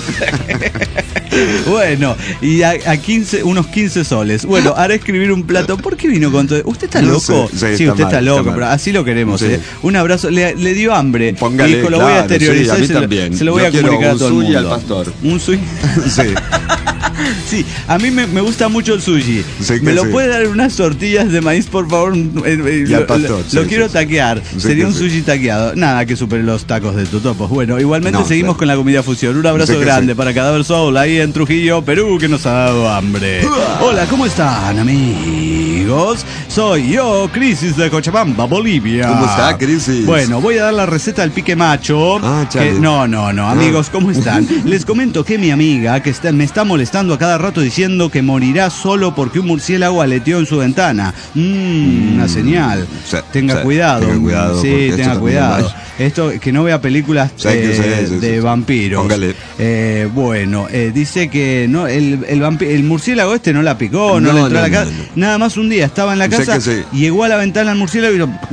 Bueno, y a, a quince, unos quince soles. Bueno, hará escribir un plato. ¿Por qué vino con todo? ¿Usted está No loco? sé, sí, usted está está mal, loco, está mal. pero así lo queremos. Sí. ¿eh? Un abrazo. Le, le dio hambre. Póngale, Dijo, lo voy a claro, exteriorizar sí, a mí y se, lo- también. se lo voy Yo a quiero comunicar a un todo el sushi mundo. al pastor. Un sushi. Sí. Sí, a mí me, me gusta mucho el sushi. Sí que ¿Me lo sí. puede dar en unas tortillas de maíz, por favor? Eh, eh, Y al lo, pastor, lo- lo sí, quiero sí, sí. taquear. Sí Sería que un sí. sushi taqueado. Nada que supere los tacos de Totopos. Bueno, igualmente No, seguimos claro. con la comida fusión. Un abrazo Sí que grande sí. para Cadáver Soul ahí en Trujillo, Perú, que nos ha dado hambre. Hola, ¿cómo están, amigos? Soy yo, Crisis de Cochabamba, Bolivia. ¿Cómo está, Crisis? Bueno, voy a dar la receta del pique macho. Ah, chale. que- no, no, no, amigos, ¿cómo están? Les comento que mi amiga, que está, me está molestando a cada rato diciendo que morirá solo porque un murciélago aleteó en su ventana. Mmm, una señal. Sí, tenga sí, cuidado. tenga cuidado, Sí, porque esto tenga también cuidado. es mal. Esto, que no vea películas Sí, que eh, sí, sí, de sí. vampiros. Póngale. Eh, bueno, eh, dice que no, el, el, vampi- el murciélago este no la picó, no, No, le entró a la no, casa. no, no. Nada más un día día estaba en la Sé casa, que sí. llegó a la ventana el murciélago y lo-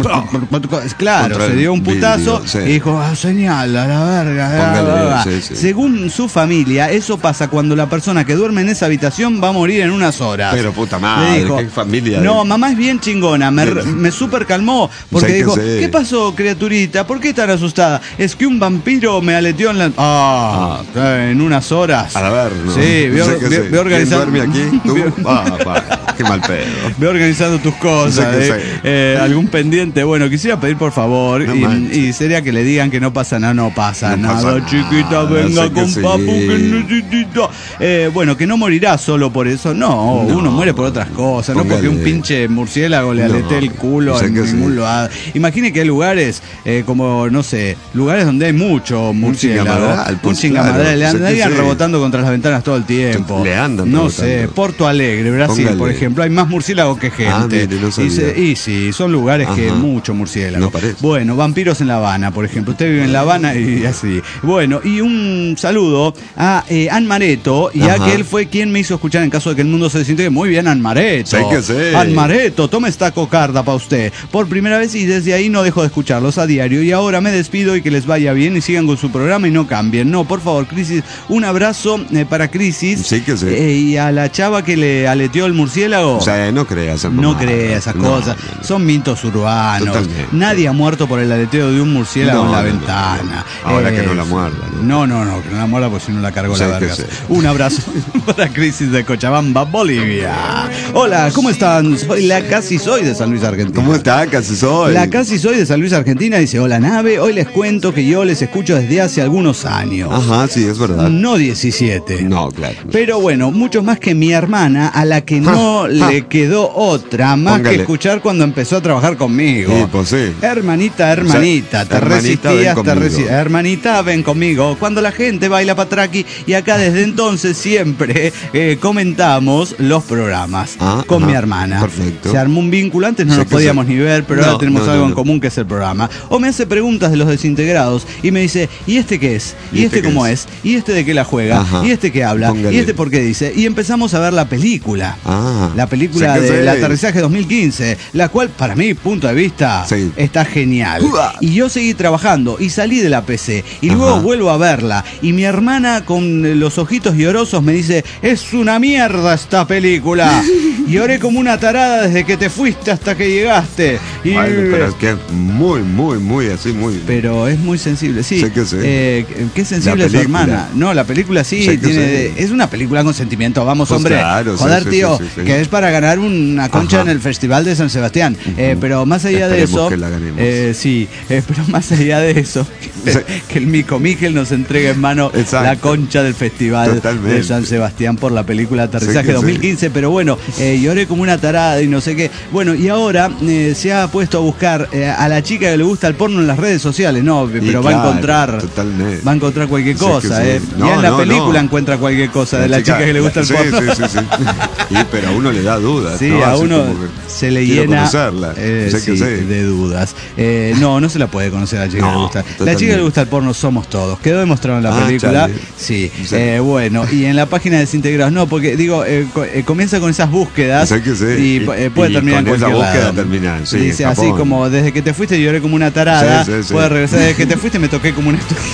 claro, Contra se el dio un putazo vidrio, sí. y dijo, ah, señal, a la verga. Póngale, ah, ah, ah". sí, sí. Según su familia, eso pasa cuando la persona que duerme en esa habitación va a morir en unas horas. Pero puta Le madre, dijo, qué familia. no, mamá es bien chingona, me, me super calmó, porque Sé que dijo, sí. ¿qué pasó, criaturita? ¿Por qué tan asustada? Es que un vampiro me aleteó en la... Ah, eh, en unas horas. A la ver, ¿no? Sí, veo, Sé que veo- sí. veo organizando... ¿Quién duerme aquí? ¿Tú? Veo- Ah, pa, qué mal pedo. Ve organizando tus cosas, Sé que eh. sé. Eh, algún pendiente. Bueno, quisiera pedir por favor, No y, manches. y sería que le digan que no pasa nada, no pasa No nada, pasa nada, chiquita, venga sé que con sí. papu que necesito. Eh, bueno, que no morirá solo por eso, no, No. uno muere por otras cosas, no Póngale. porque un pinche murciélago le No, alete el culo sé en que ningún sí. lugar. Imagine que hay lugares eh, como, no sé, lugares donde hay mucho murciélago. chingamadral, pues, un chingamadral, claro, le sé que andarían sí. rebotando contra las ventanas todo el tiempo. Le andan No rebotando. sé, Porto Alegre, Brasil, Póngale. por ejemplo, hay más murciélagos que gente. Ah, mire, no sabía. y, se- y sí, son lugares que Ajá. mucho murciélago. No parece. Bueno, vampiros en La Habana, por ejemplo. Usted vive en La Habana y así. Bueno, y un saludo a eh, Ann Mareto, y a Ajá. que él fue quien me hizo escuchar en caso de que el mundo se desintegre. Muy bien, Ann Mareto. Sé que sé. Ann Mareto, tome esta cocarda para usted. Por primera vez, y desde ahí no dejo de escucharlos a diario. Y ahora me despido y que les vaya bien y sigan con su programa y no cambien. No, por favor, Crisis, un abrazo eh, para Crisis. Sí que sí. Eh, y a la chava que le aleteó el murciélago. O sea, no creas esas No mamadas. crea esas No, cosas, no, no. son mitos urbanos. Totalmente. Nadie ha muerto por el aleteo de un murciélago No, en la no, no, ventana. no. Ahora que no la muerda, No, no, no, que no la muerda porque si no la cargó Sí, la que verga. sí. Un abrazo para Crisis de Cochabamba, Bolivia. Hola, ¿cómo están? Soy la casi soy de San Luis, Argentina. ¿Cómo está? Casi soy. La casi soy de San Luis, Argentina, dice, hola nave, hoy les cuento que yo les escucho desde hace algunos años. Ajá, sí, es verdad. No diecisiete. No, claro. Pero bueno, muchos más que mi hermana, a la que no Ja, le ja. quedó otra más Póngale. que escuchar cuando empezó a trabajar conmigo. Sí, pues sí. Hermanita, hermanita, O sea, te hermanita, resistías, ven te conmigo. resistías. Hermanita, ven conmigo. Cuando la gente baila patraqui, y acá desde entonces siempre eh, comentamos los programas Ah, con ajá. mi hermana. Perfecto. Se armó un vínculo, antes no Sé nos que podíamos sí. ni ver, pero No, ahora tenemos no, algo no, en no. común que es el programa. O me hace preguntas de los desintegrados y me dice, ¿y este qué es? ¿Y, ¿Y este, este qué cómo es? es? ¿Y este de qué la juega? Ajá. ¿Y este qué habla? Póngale. ¿Y este por qué dice? Y empezamos a ver la película. Ah. La película Sé que del sí. aterrizaje dos mil quince, la cual para mi punto de vista Sí. está genial. Uah. Y yo seguí trabajando y salí de la P C y Ajá. luego vuelvo a verla y mi hermana con los ojitos llorosos me dice, es una mierda esta película. Lloré como una tarada desde que te fuiste hasta que llegaste. Y, Bueno, pero es que es muy, muy, muy así, muy. pero es muy sensible, sí. Sé que sí. Eh, qué sensible La es su película. hermana. No, la película sí, Sé que tiene, sí. es una película con sentimiento. Vamos, Pues hombre. claro, sí, Joder, sí, tío, sí, sí, sí. que es para ganar una concha Ajá. en el Festival de San Sebastián. Eh, pero más allá de Esperemos eso, que la ganemos. eh, sí, eh, pero más allá de eso, Sí. que el Mico Miguel nos entregue en mano Exacto. la concha del Festival Totalmente. de San Sebastián por la película Aterrizaje Sí que dos mil quince. Pero bueno, eh, lloré como una tarada y no sé qué. Bueno, y ahora eh, se ha puesto a buscar eh, a la chica que le gusta el porno en las redes sociales. No, pero va a claro, encontrar. totalmente. Va a encontrar cualquier Sí que cosa, sí. ¿eh? No, ya en la no, película no. encuentra cualquier cosa de la chica, que le gusta el sí, porno. Sí, sí, sí. Sí, pero a uno le da dudas. Sí, ¿no? a Así uno como que se le quiero llena conocerla. eh, Sé que sí, sí. de dudas. Eh, no, no se la puede conocer a la chica No, que le gusta. La totalmente. chica que le gusta el porno somos todos. Quedó demostrado en la Ah, película. chale. Sí. Sí. Eh, bueno, y en la página de Desintegrados, no, porque digo, eh, co- eh, comienza con esas búsquedas Sé que sí. y, Y- eh, puede y terminar en con esa cualquier búsqueda lado. termina, sí, Dice en así Japón. como, desde que te fuiste lloré como una tarada. Sí, sí, sí. Puede regresar, desde que te fuiste me toqué como una estúpida.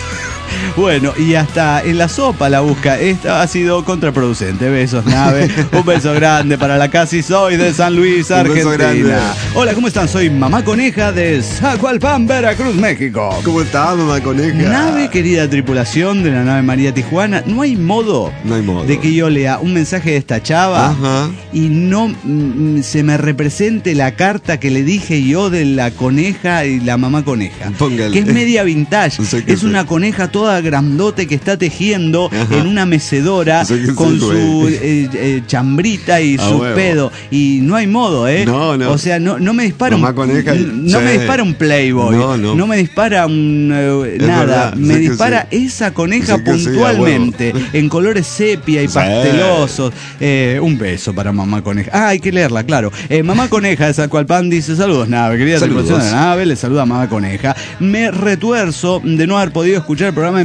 Bueno, y hasta en la sopa la busca. Esta ha sido contraproducente. Besos, nave. Un beso grande para la casi soy de San Luis, Un beso grande. Argentina. Hola, ¿cómo están? Soy Mamá Coneja de Zacualpan, Veracruz, México. ¿Cómo está, mamá coneja? Nave, querida tripulación de la nave María Tijuana, no hay modo, No hay modo. de que yo lea un mensaje de esta chava Ajá. y no mm, se me represente la carta que le dije yo de la coneja y la mamá coneja. Póngale. Que es media vintage. Sé que Es sí. una coneja toda grandote que está tejiendo Ajá. en una mecedora Sé que con sí, su güey. eh, eh, chambrita y A su huevo. pedo. Y no hay modo, ¿eh? No, no. O sea, no, no me dispara Mamá un, coneja y- no sí. me dispara un Playboy. No, no. me dispara un eh, Es nada. verdad, Me sé que dispara sí. esa coneja Sé que sí, a puntualmente huevo. en colores sepia y Sí. pastelosos. Eh, un beso para Mamá Coneja. Ah, hay que leerla, claro. Eh, Mamá Coneja de Zacualpan dice: saludos, nave. Querida Saludos. tripulación de la nave, le saluda Mamá Coneja. Me retuerzo de no haber podido escuchar el programa en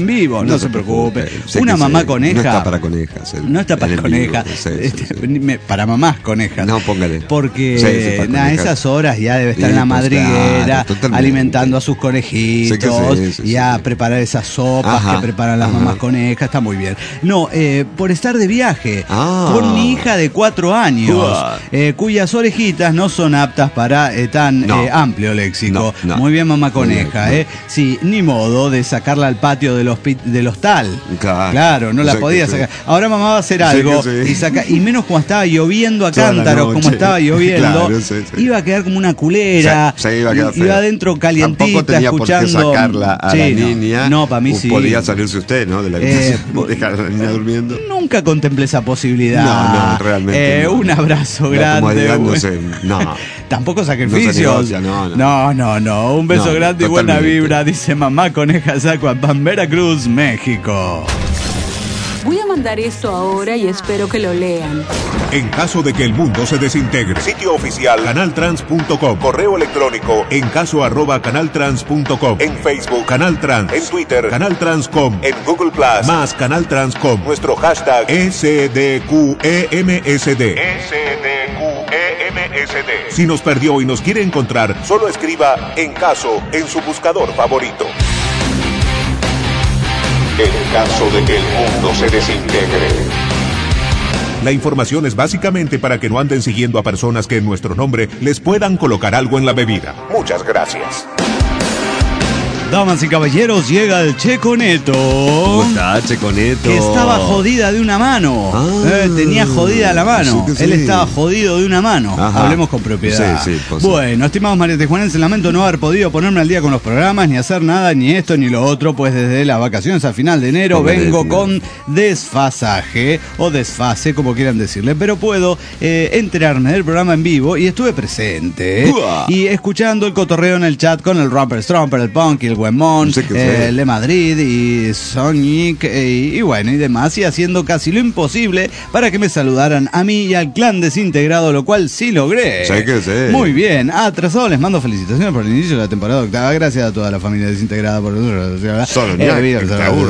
vivo, no, no se, se preocupe. preocupe. Una mamá coneja. No está para conejas. El, no está para conejas. Sí, sí, sí. Para mamás conejas. No, póngale. Porque sí, sí, a esas horas ya debe estar sí, en la madriguera, claro, alimentando a sus conejitos, sí, sí, sí, ya sí. preparar esas sopas ajá, que preparan las ajá. mamás conejas, está muy bien. No, eh, por estar de viaje ah. con mi hija de cuatro años, eh, cuyas orejitas no son aptas para eh, tan no. eh, amplio léxico. No, no. Muy bien, mamá coneja, no. eh. Sí, ni modo de sacarla al patio del, del hostal. Claro, claro no la sí, podía sacar. Sí. Ahora mamá va a hacer algo sí, sí. y saca, y menos como estaba lloviendo a cántaros, como estaba lloviendo, claro, sí, sí. iba a quedar como una culera, sí, sí, iba, a quedar iba adentro calientita, tampoco tenía escuchando. Por qué sacarla a sí, la niña. No, no para mí sí. Podía salirse usted, ¿no? De la habitación, eh, dejar a la niña durmiendo. Nunca contemplé esa posibilidad. No, no, realmente. Eh, no. Un abrazo grande. No, sé, no. Tampoco sacrificios. No, negocia, no, no. no, no, no. Un beso no, grande y buena vibra, dice mamá coneja Zacualpan, Veracruz, México. Voy a mandar esto ahora y espero que lo lean. En caso de que el mundo se desintegre. Sitio oficial canaltrans punto com. Correo electrónico en caso arroba canaltrans punto com. En Facebook Canal Trans. En Twitter Canaltrans punto com. En Google Plus más Canaltrans punto com. Nuestro hashtag S D Q E M S D. S D Q E M S D. Si nos perdió y nos quiere encontrar, solo escriba en caso en su buscador favorito. En caso de que el mundo se desintegre. La información es básicamente para que no anden siguiendo a personas que en nuestro nombre les puedan colocar algo en la bebida. Muchas gracias. Damas y caballeros, llega el Checo Neto. ¿Cómo está, Checo Neto? Que estaba jodida de una mano. Ah, eh, tenía jodida la mano. Sí, sí. Él estaba jodido de una mano. Ajá. Hablemos con propiedad. Sí, sí, pues bueno, estimados mariatejuanenses, lamento no haber podido ponerme al día con los programas, ni hacer nada, ni esto, ni lo otro, pues desde las vacaciones a final de enero Póngale, vengo no. con desfasaje, o desfase, como quieran decirle, pero puedo eh, enterarme del programa en vivo y estuve presente. ¿eh? Y escuchando el cotorreo en el chat con el Romper Stromper, el Punk y el Guemón, sí eh, Le Madrid y Sonic y, y bueno y demás, y haciendo casi lo imposible para que me saludaran a mí y al clan desintegrado, lo cual sí logré. Sí que sí. Muy bien, atrasado, les mando felicitaciones por el inicio de la temporada octava. Gracias a toda la familia desintegrada por solo eh,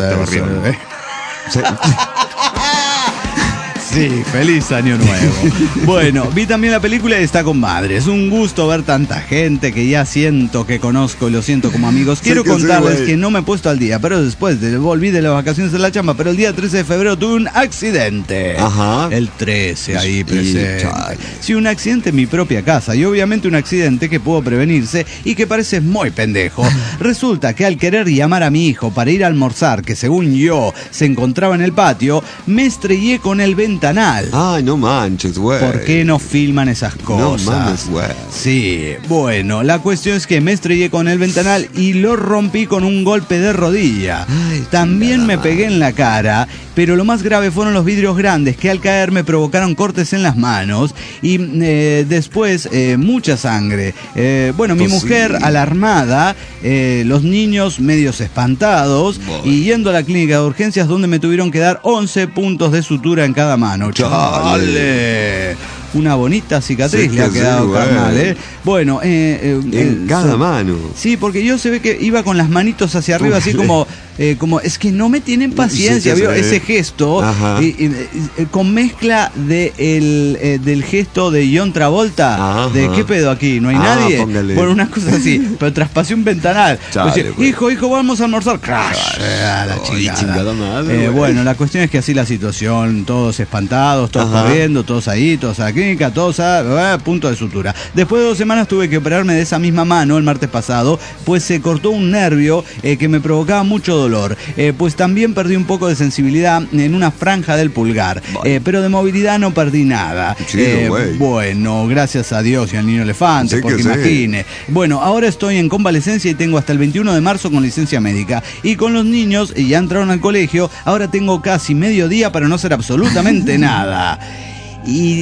Sí, feliz año nuevo. Bueno, vi también la película y está con madre. Es un gusto ver tanta gente que ya siento que conozco y lo siento como amigos. Quiero sí que contarles sí, que no me he puesto al día, pero después de, volví de las vacaciones de la chamba, pero el día trece de febrero tuve un accidente. Ajá. El trece ahí presente. Sí, un accidente en mi propia casa y obviamente un accidente que pudo prevenirse y que parece muy pendejo. Resulta que al querer llamar a mi hijo para ir a almorzar, que según yo se encontraba en el patio, me estrellé con el ventanal. Ay, no manches, güey. ¿Por qué no filman esas cosas? No mames, güey. Sí, bueno, la cuestión es que me estrellé con el ventanal y lo rompí con un golpe de rodilla. Ay, también me pegué en la cara, pero lo más grave fueron los vidrios grandes que al caer me provocaron cortes en las manos y eh, después eh, mucha sangre. Eh, bueno, mi pues mujer sí. alarmada, eh, los niños medios espantados Boy. y yendo a la clínica de urgencias donde me tuvieron que dar once puntos de sutura en cada mano. ¡Chale! Una bonita cicatriz sí, le ha quedado, sí, carnal, ¿eh? Bueno, eh, eh, en eh, cada so, mano. Sí, porque yo se ve que iba con las manitos hacia arriba, así como, eh, como es que no me tienen paciencia, sí, ¿vio? Ese gesto, y, y, y, con mezcla de el, eh, del gesto de John Travolta, Ajá. de ¿qué pedo aquí? ¿No hay ah, nadie? Póngale. Bueno, unas cosas así, pero traspasé un ventanal. Chale, pues, hijo, hijo, vamos a almorzar. Crash. Ah, la chingada. chingada madre, eh, bueno, la cuestión es que así la situación, todos espantados, todos Ajá. corriendo, todos ahí, todos a la clínica, todos a eh, punto de sutura. Después de dos semanas tuve que operarme de esa misma mano el martes pasado, pues se cortó un nervio eh, que me provocaba mucho dolor. Eh, pues también perdí un poco de sensibilidad en una franja del pulgar, eh, pero de movilidad no perdí nada. Sí, eh, bueno, gracias a Dios y al niño elefante, sí, porque imagine. Sí. Bueno, ahora estoy en convalecencia y tengo hasta el veintiuno de marzo con licencia médica. Y con los niños, ya entraron al colegio, ahora tengo casi medio día para no hacer absolutamente nada. Y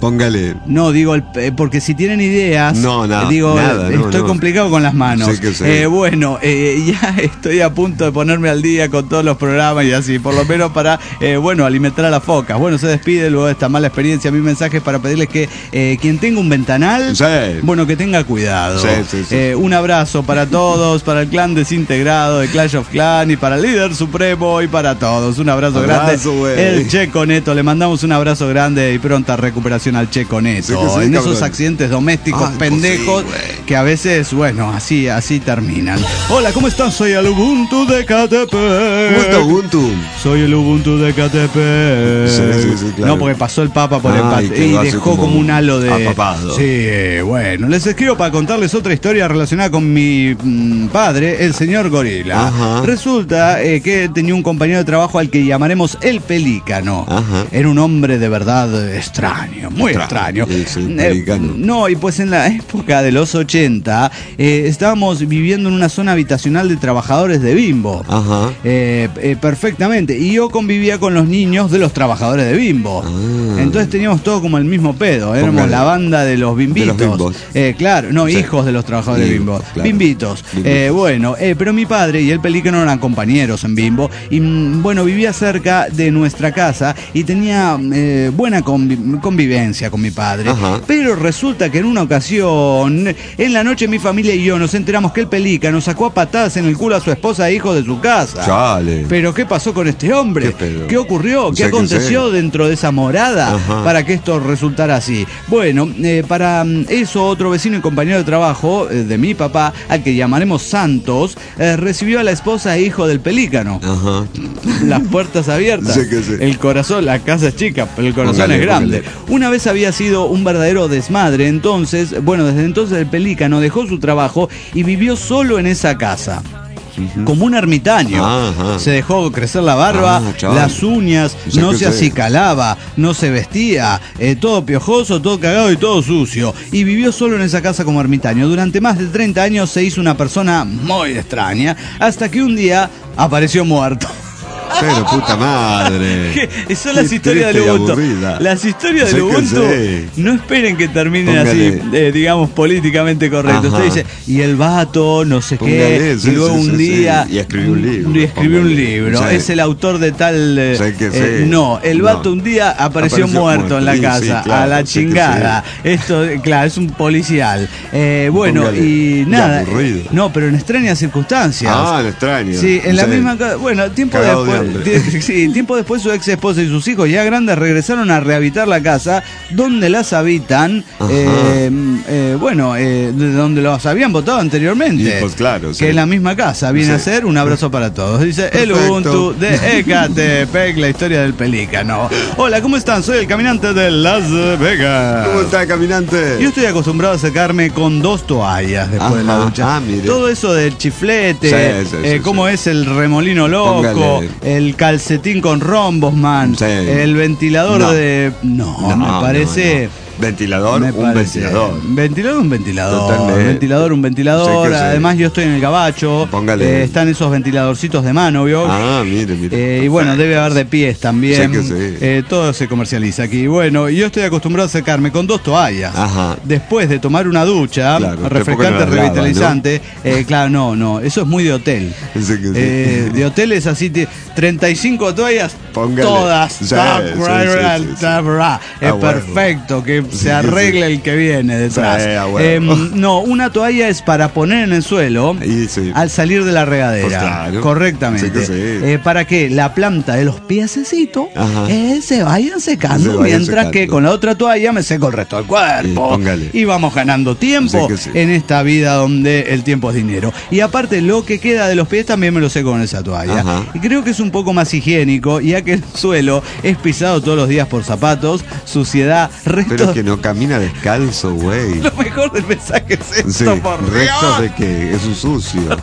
Póngale. No, digo, el, eh, porque si tienen ideas, no, nada, digo, nada, no, estoy no. complicado con las manos. Sí que sí. Eh, bueno, eh, ya estoy a punto de ponerme al día con todos los programas y así, por lo menos para, eh, bueno, alimentar a las focas. Bueno, se despide luego de esta mala experiencia. Mi mensaje es para pedirles que eh, quien tenga un ventanal, sí. bueno, que tenga cuidado. Sí, sí, sí. Eh, un abrazo para todos, para el clan desintegrado de Clash of Clans y para el líder supremo y para todos. Un abrazo, Abrazo, grande. güey. El Checo Neto, le mandamos un abrazo grande y pronta recuperación al Checo Neto. Sí que sí, en cabrón. esos accidentes domésticos Ay, pendejos pues sí, que a veces, bueno, así así terminan. Hola, ¿cómo están? Soy el Ubuntu de Catepec. ¿Cómo está Ubuntu? Soy el Ubuntu de Catepec. Sí, sí, sí, claro. No, porque pasó el Papa por Ay, el empate quedó y así dejó como, como un halo de... apapado. Sí, bueno. Les escribo para contarles otra historia relacionada con mi mm, padre, el señor Gorila. Ajá. Resulta eh, que tenía un compañero de trabajo al que llamaremos el Pelícano. Ajá. Era un hombre de verdad extraño, muy extraño. Extraño, sí, sí, Eh, Pelícano. no, y pues en la época de los ochenta eh, estábamos viviendo en una zona habitacional de trabajadores de Bimbo. Ajá. Eh, eh, perfectamente. Y yo convivía con los niños de los trabajadores de Bimbo. Ah. Entonces teníamos todo como el mismo pedo. Éramos Póngale. la banda de los bimbitos. De los bimbos. Eh, claro, no, Sí. hijos de los trabajadores de Bimbo, Bimbo. claro. Bimbitos. Bimbitos. Eh, bueno, eh, pero mi padre y el Pelícano eran compañeros en Bimbo. Y mm, bueno, vivía cerca de nuestra casa y tenía eh, buena convi- convivencia con mi padre. Ajá. Pero resulta que en una ocasión, en la noche mi familia y yo nos enteramos que el Pelícano sacó a patadas en el culo a su esposa e hijos de su casa. Chale. Pero ¿qué pasó con este hombre? ¿Qué pedo? ¿Qué ocurrió? No ¿Qué sé qué aconteció sé. dentro de esa morada Ajá. para que esto resultara así? Bueno, eh, para mm, eso otro vecino y compañero de trabajo eh, de mi papá, al que llamaremos Santos, eh, recibió a la esposa e hijo del Pelícano. Ajá. Las puertas abiertas, Sí que sí. el corazón, la casa es chica, pero el corazón Póngale, es grande. póngale. Una vez había sido un verdadero desmadre, entonces, bueno, desde entonces el Pelícano dejó su trabajo y vivió solo en esa casa. Como un ermitaño. Ajá. Se dejó crecer la barba, Ah, chaval. las uñas, Ya no que se sé. acicalaba, no se vestía, eh, todo piojoso, todo cagado y todo sucio. Y vivió solo en esa casa como ermitaño. Durante más de treinta años se hizo una persona muy extraña, hasta que un día apareció muerto. Pero puta madre. ¿Qué? Son las Qué historias triste del y Ubuntu. aburrida. Las historias Sí del que Ubuntu sí. no esperen que terminen Póngale. así, eh, digamos, políticamente correcto. Ajá. Usted dice, y el vato, no sé Póngale, qué, sí, y luego sí, un sí, día... sí. Y escribió un libro, Y escribió un póngale. libro. Sí. Es el autor de tal... eh, Sí que eh, sí. no, el vato No. un día apareció, Apareció muerto en la muerto. Sí, casa, sí, claro, a la sí que chingada. Esto, eh, claro, es un policial. Eh, bueno, Póngale. y Qué nada. aburrido. No, pero en extrañas circunstancias. Ah, lo extraño. Sí, en la Sí. misma casa. Bueno, tiempo Cagado de después, hambre. tie- sí, tiempo después su ex esposa y sus hijos ya grandes regresaron a rehabilitar la casa donde las habitan, Ajá. eh, eh, bueno, eh, de donde los habían votado anteriormente. Y, pues, claro, sí. Que en la misma casa viene Sí. a ser un abrazo para todos. Dice el Perfecto. Ubuntu de Ecatepec, la historia del Pelícano. Hola, ¿cómo están? Soy el caminante de Las Vegas. ¿Cómo está, caminante? Yo estoy acostumbrado a secarme con dos toallas después de la Ajá. ducha. Ah, mire. Todo eso del chiflete, Sí, sí, eh, sí, cómo sí. es el remolino loco, Póngale. el calcetín con rombos, man, Sí. el ventilador No. de... No, me parece... no, no. Ventilador, me un parece- ventilador. Ventilador, un ventilador. Totalmente. Ventilador, un ventilador. Sí que sí. Además, yo estoy en el gabacho. Póngale. Eh, están esos ventiladorcitos de mano, ¿vio? Ah, mire, mire. Eh, y bueno, debe haber de pies también. Sí que sí. Eh, todo se comercializa aquí. Bueno, yo estoy acostumbrado a secarme con dos toallas. Ajá. Después de tomar una ducha, Claro, usted refrescante, porque no la lava, revitalizante. eh, claro, no, no. Eso es muy de hotel. Sí que sí. Eh, de hotel es así, ti- treinta y cinco toallas, Póngale. todas. Sí, tap, sí, ra, sí, ra, sí, sí. tap, ra. Es Ah, bueno. perfecto, que Sí se que arregle el que viene detrás. Sí, ah, bueno. Em, no, una toalla es para poner en el suelo Ahí sí. al salir de la regadera. Pues claro. Correctamente. Sí que sí. Eh, para que la planta de los piececitos Ajá. eh, se vayan secando, Se vayan mientras que secando. con la otra toalla me seco el resto del cuerpo. Sí, póngale. Y vamos ganando tiempo Sí que sí. en esta vida donde el tiempo es dinero. Y aparte, lo que queda de los pies también me lo seco con esa toalla. Ajá. Y creo que es un poco más higiénico, ya que el suelo es pisado todos los días por zapatos, suciedad, restos. Pero que no camina descalzo, güey. Lo mejor del mensaje es esto, Sí, por restos Dios. de que es un sucio.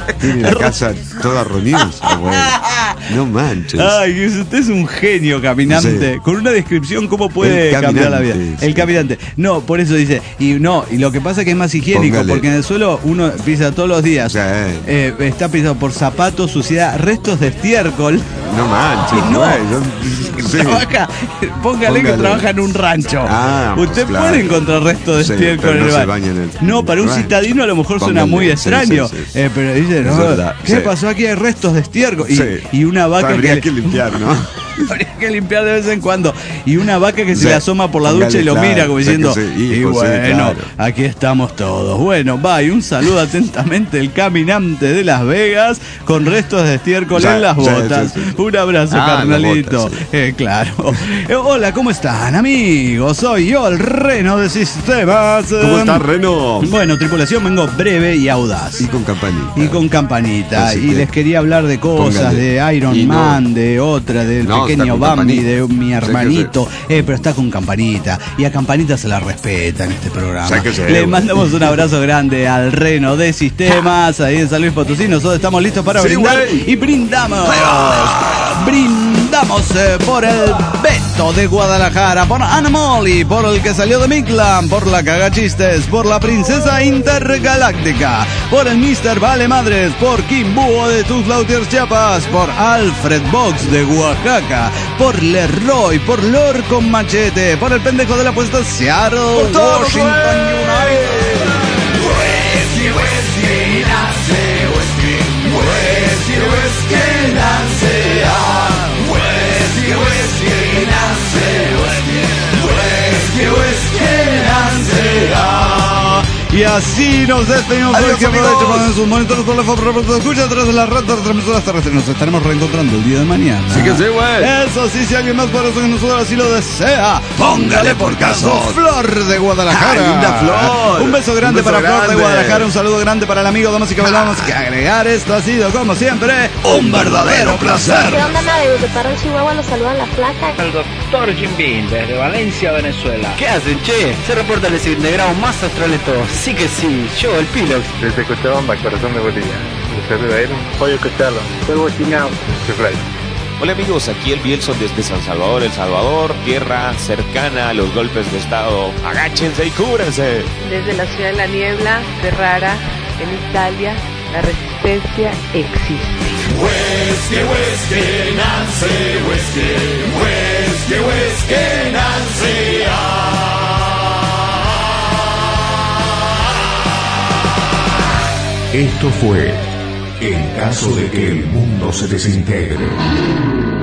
Tiene la casa toda roñosa, güey. No manches. Ay, usted es un genio caminante. Sí. Con una descripción, ¿cómo puede El cambiar la vida? caminante, sí. El caminante. No, por eso dice. Y no, y lo que pasa es que es más higiénico, Póngale. porque en el suelo uno pisa todos los días. Sí. Eh, está pisado por zapatos, suciedad, restos de estiércol. No manches, No. güey. Yo- sí. Trabaja, póngale, que Póngale. trabaja en un rancho. Ah, pues Usted claro. puede encontrar restos de Sí, estiércol pero en no el se baño. baña en el- No, para un rancho. citadino a lo mejor suena Póngale, muy sí, extraño. sí, sí. Eh, pero dice, Es no, verdad, ¿qué sí. pasó aquí? Hay restos de estiércol. Y, Sí. y una vaca Habría que, que limpiar, ¿no? habría que limpiar de vez en cuando. Y una vaca que se Sí. le asoma por la Póngale, ducha y lo claro, mira como sí, diciendo, que sí, y hijo, sí, bueno, claro. aquí estamos todos. Bueno, va, y un saludo atentamente el caminante de Las Vegas con restos de estiércol Sí, en las sí, botas. sí, sí. Un abrazo, Ah, carnalito. las botas, sí. Eh, claro. Eh, hola, ¿cómo están, amigos? Soy yo, el Reno de Sistemas. ¿Cómo estás, Reno? Bueno, tripulación, vengo breve y audaz. Y con campanita. Y con campanita. Así Y que les quería hablar de cosas, póngale. de Iron Y no. Man, de otra, del No, está pequeño con Bambi, campanita. de mi Sí, hermanito. Eh, pero está con campanita. Y a campanita se la respeta en este programa. Sí, que sí, Le bueno. mandamos un abrazo grande al Reno de Sistemas, ahí en San Luis Potosí. Nosotros estamos listos para Sí, brindar. güey. Y brindamos. Brindamos eh, por el Beto de Guadalajara, por Ana Molly, por el que salió de Midland, por la Cagachistes, por la Princesa Intergaláctica, por el mister Vale Madres, por Kim Búho de Tuxtlautiers Chiapas, por Alfred Box de Oaxaca, por Leroy, por Lord con Machete, por el pendejo de la puesta Seattle, Washington United. Y así nos despedimos por Adiós, que aprovecho amigos. con sus monitores por la favor de escucha través de las redes transmisoras terrestres. Nos estaremos reencontrando el día de mañana. Sí que sí, güey. Eso sí, si alguien más poderoso que nosotros así lo desea, póngale por caso Flor de Guadalajara. ¡Ay, linda Flor! Un beso grande Un beso para Flor de grande. Guadalajara, un saludo grande para el amigo damas y caballeros que agregar. Esto ha sido, como siempre, un verdadero placer. ¿Qué onda, nave? Desde Parral, Chihuahua, los saludan la flaca. El doctor Jim Beam, desde Valencia, Venezuela. ¿Qué hacen, che? Se reporta el desintegrado más astral de todos. Sí que sí, yo, el Pilox. Desde Cochabamba, corazón de Bolivia. Les saluda él, Pollo Cocharlo. Soy Guachinao. Soy Fly. Hola amigos, aquí el Bielson desde San Salvador, El Salvador, tierra cercana a los golpes de estado. Agáchense y cúbranse. Desde la ciudad de la niebla, Ferrara, en Italia, la resistencia existe. Whisky, whisky, Nancy, whisky, whisky, whisky, Nancy. Esto fue En caso de que el mundo se desintegre.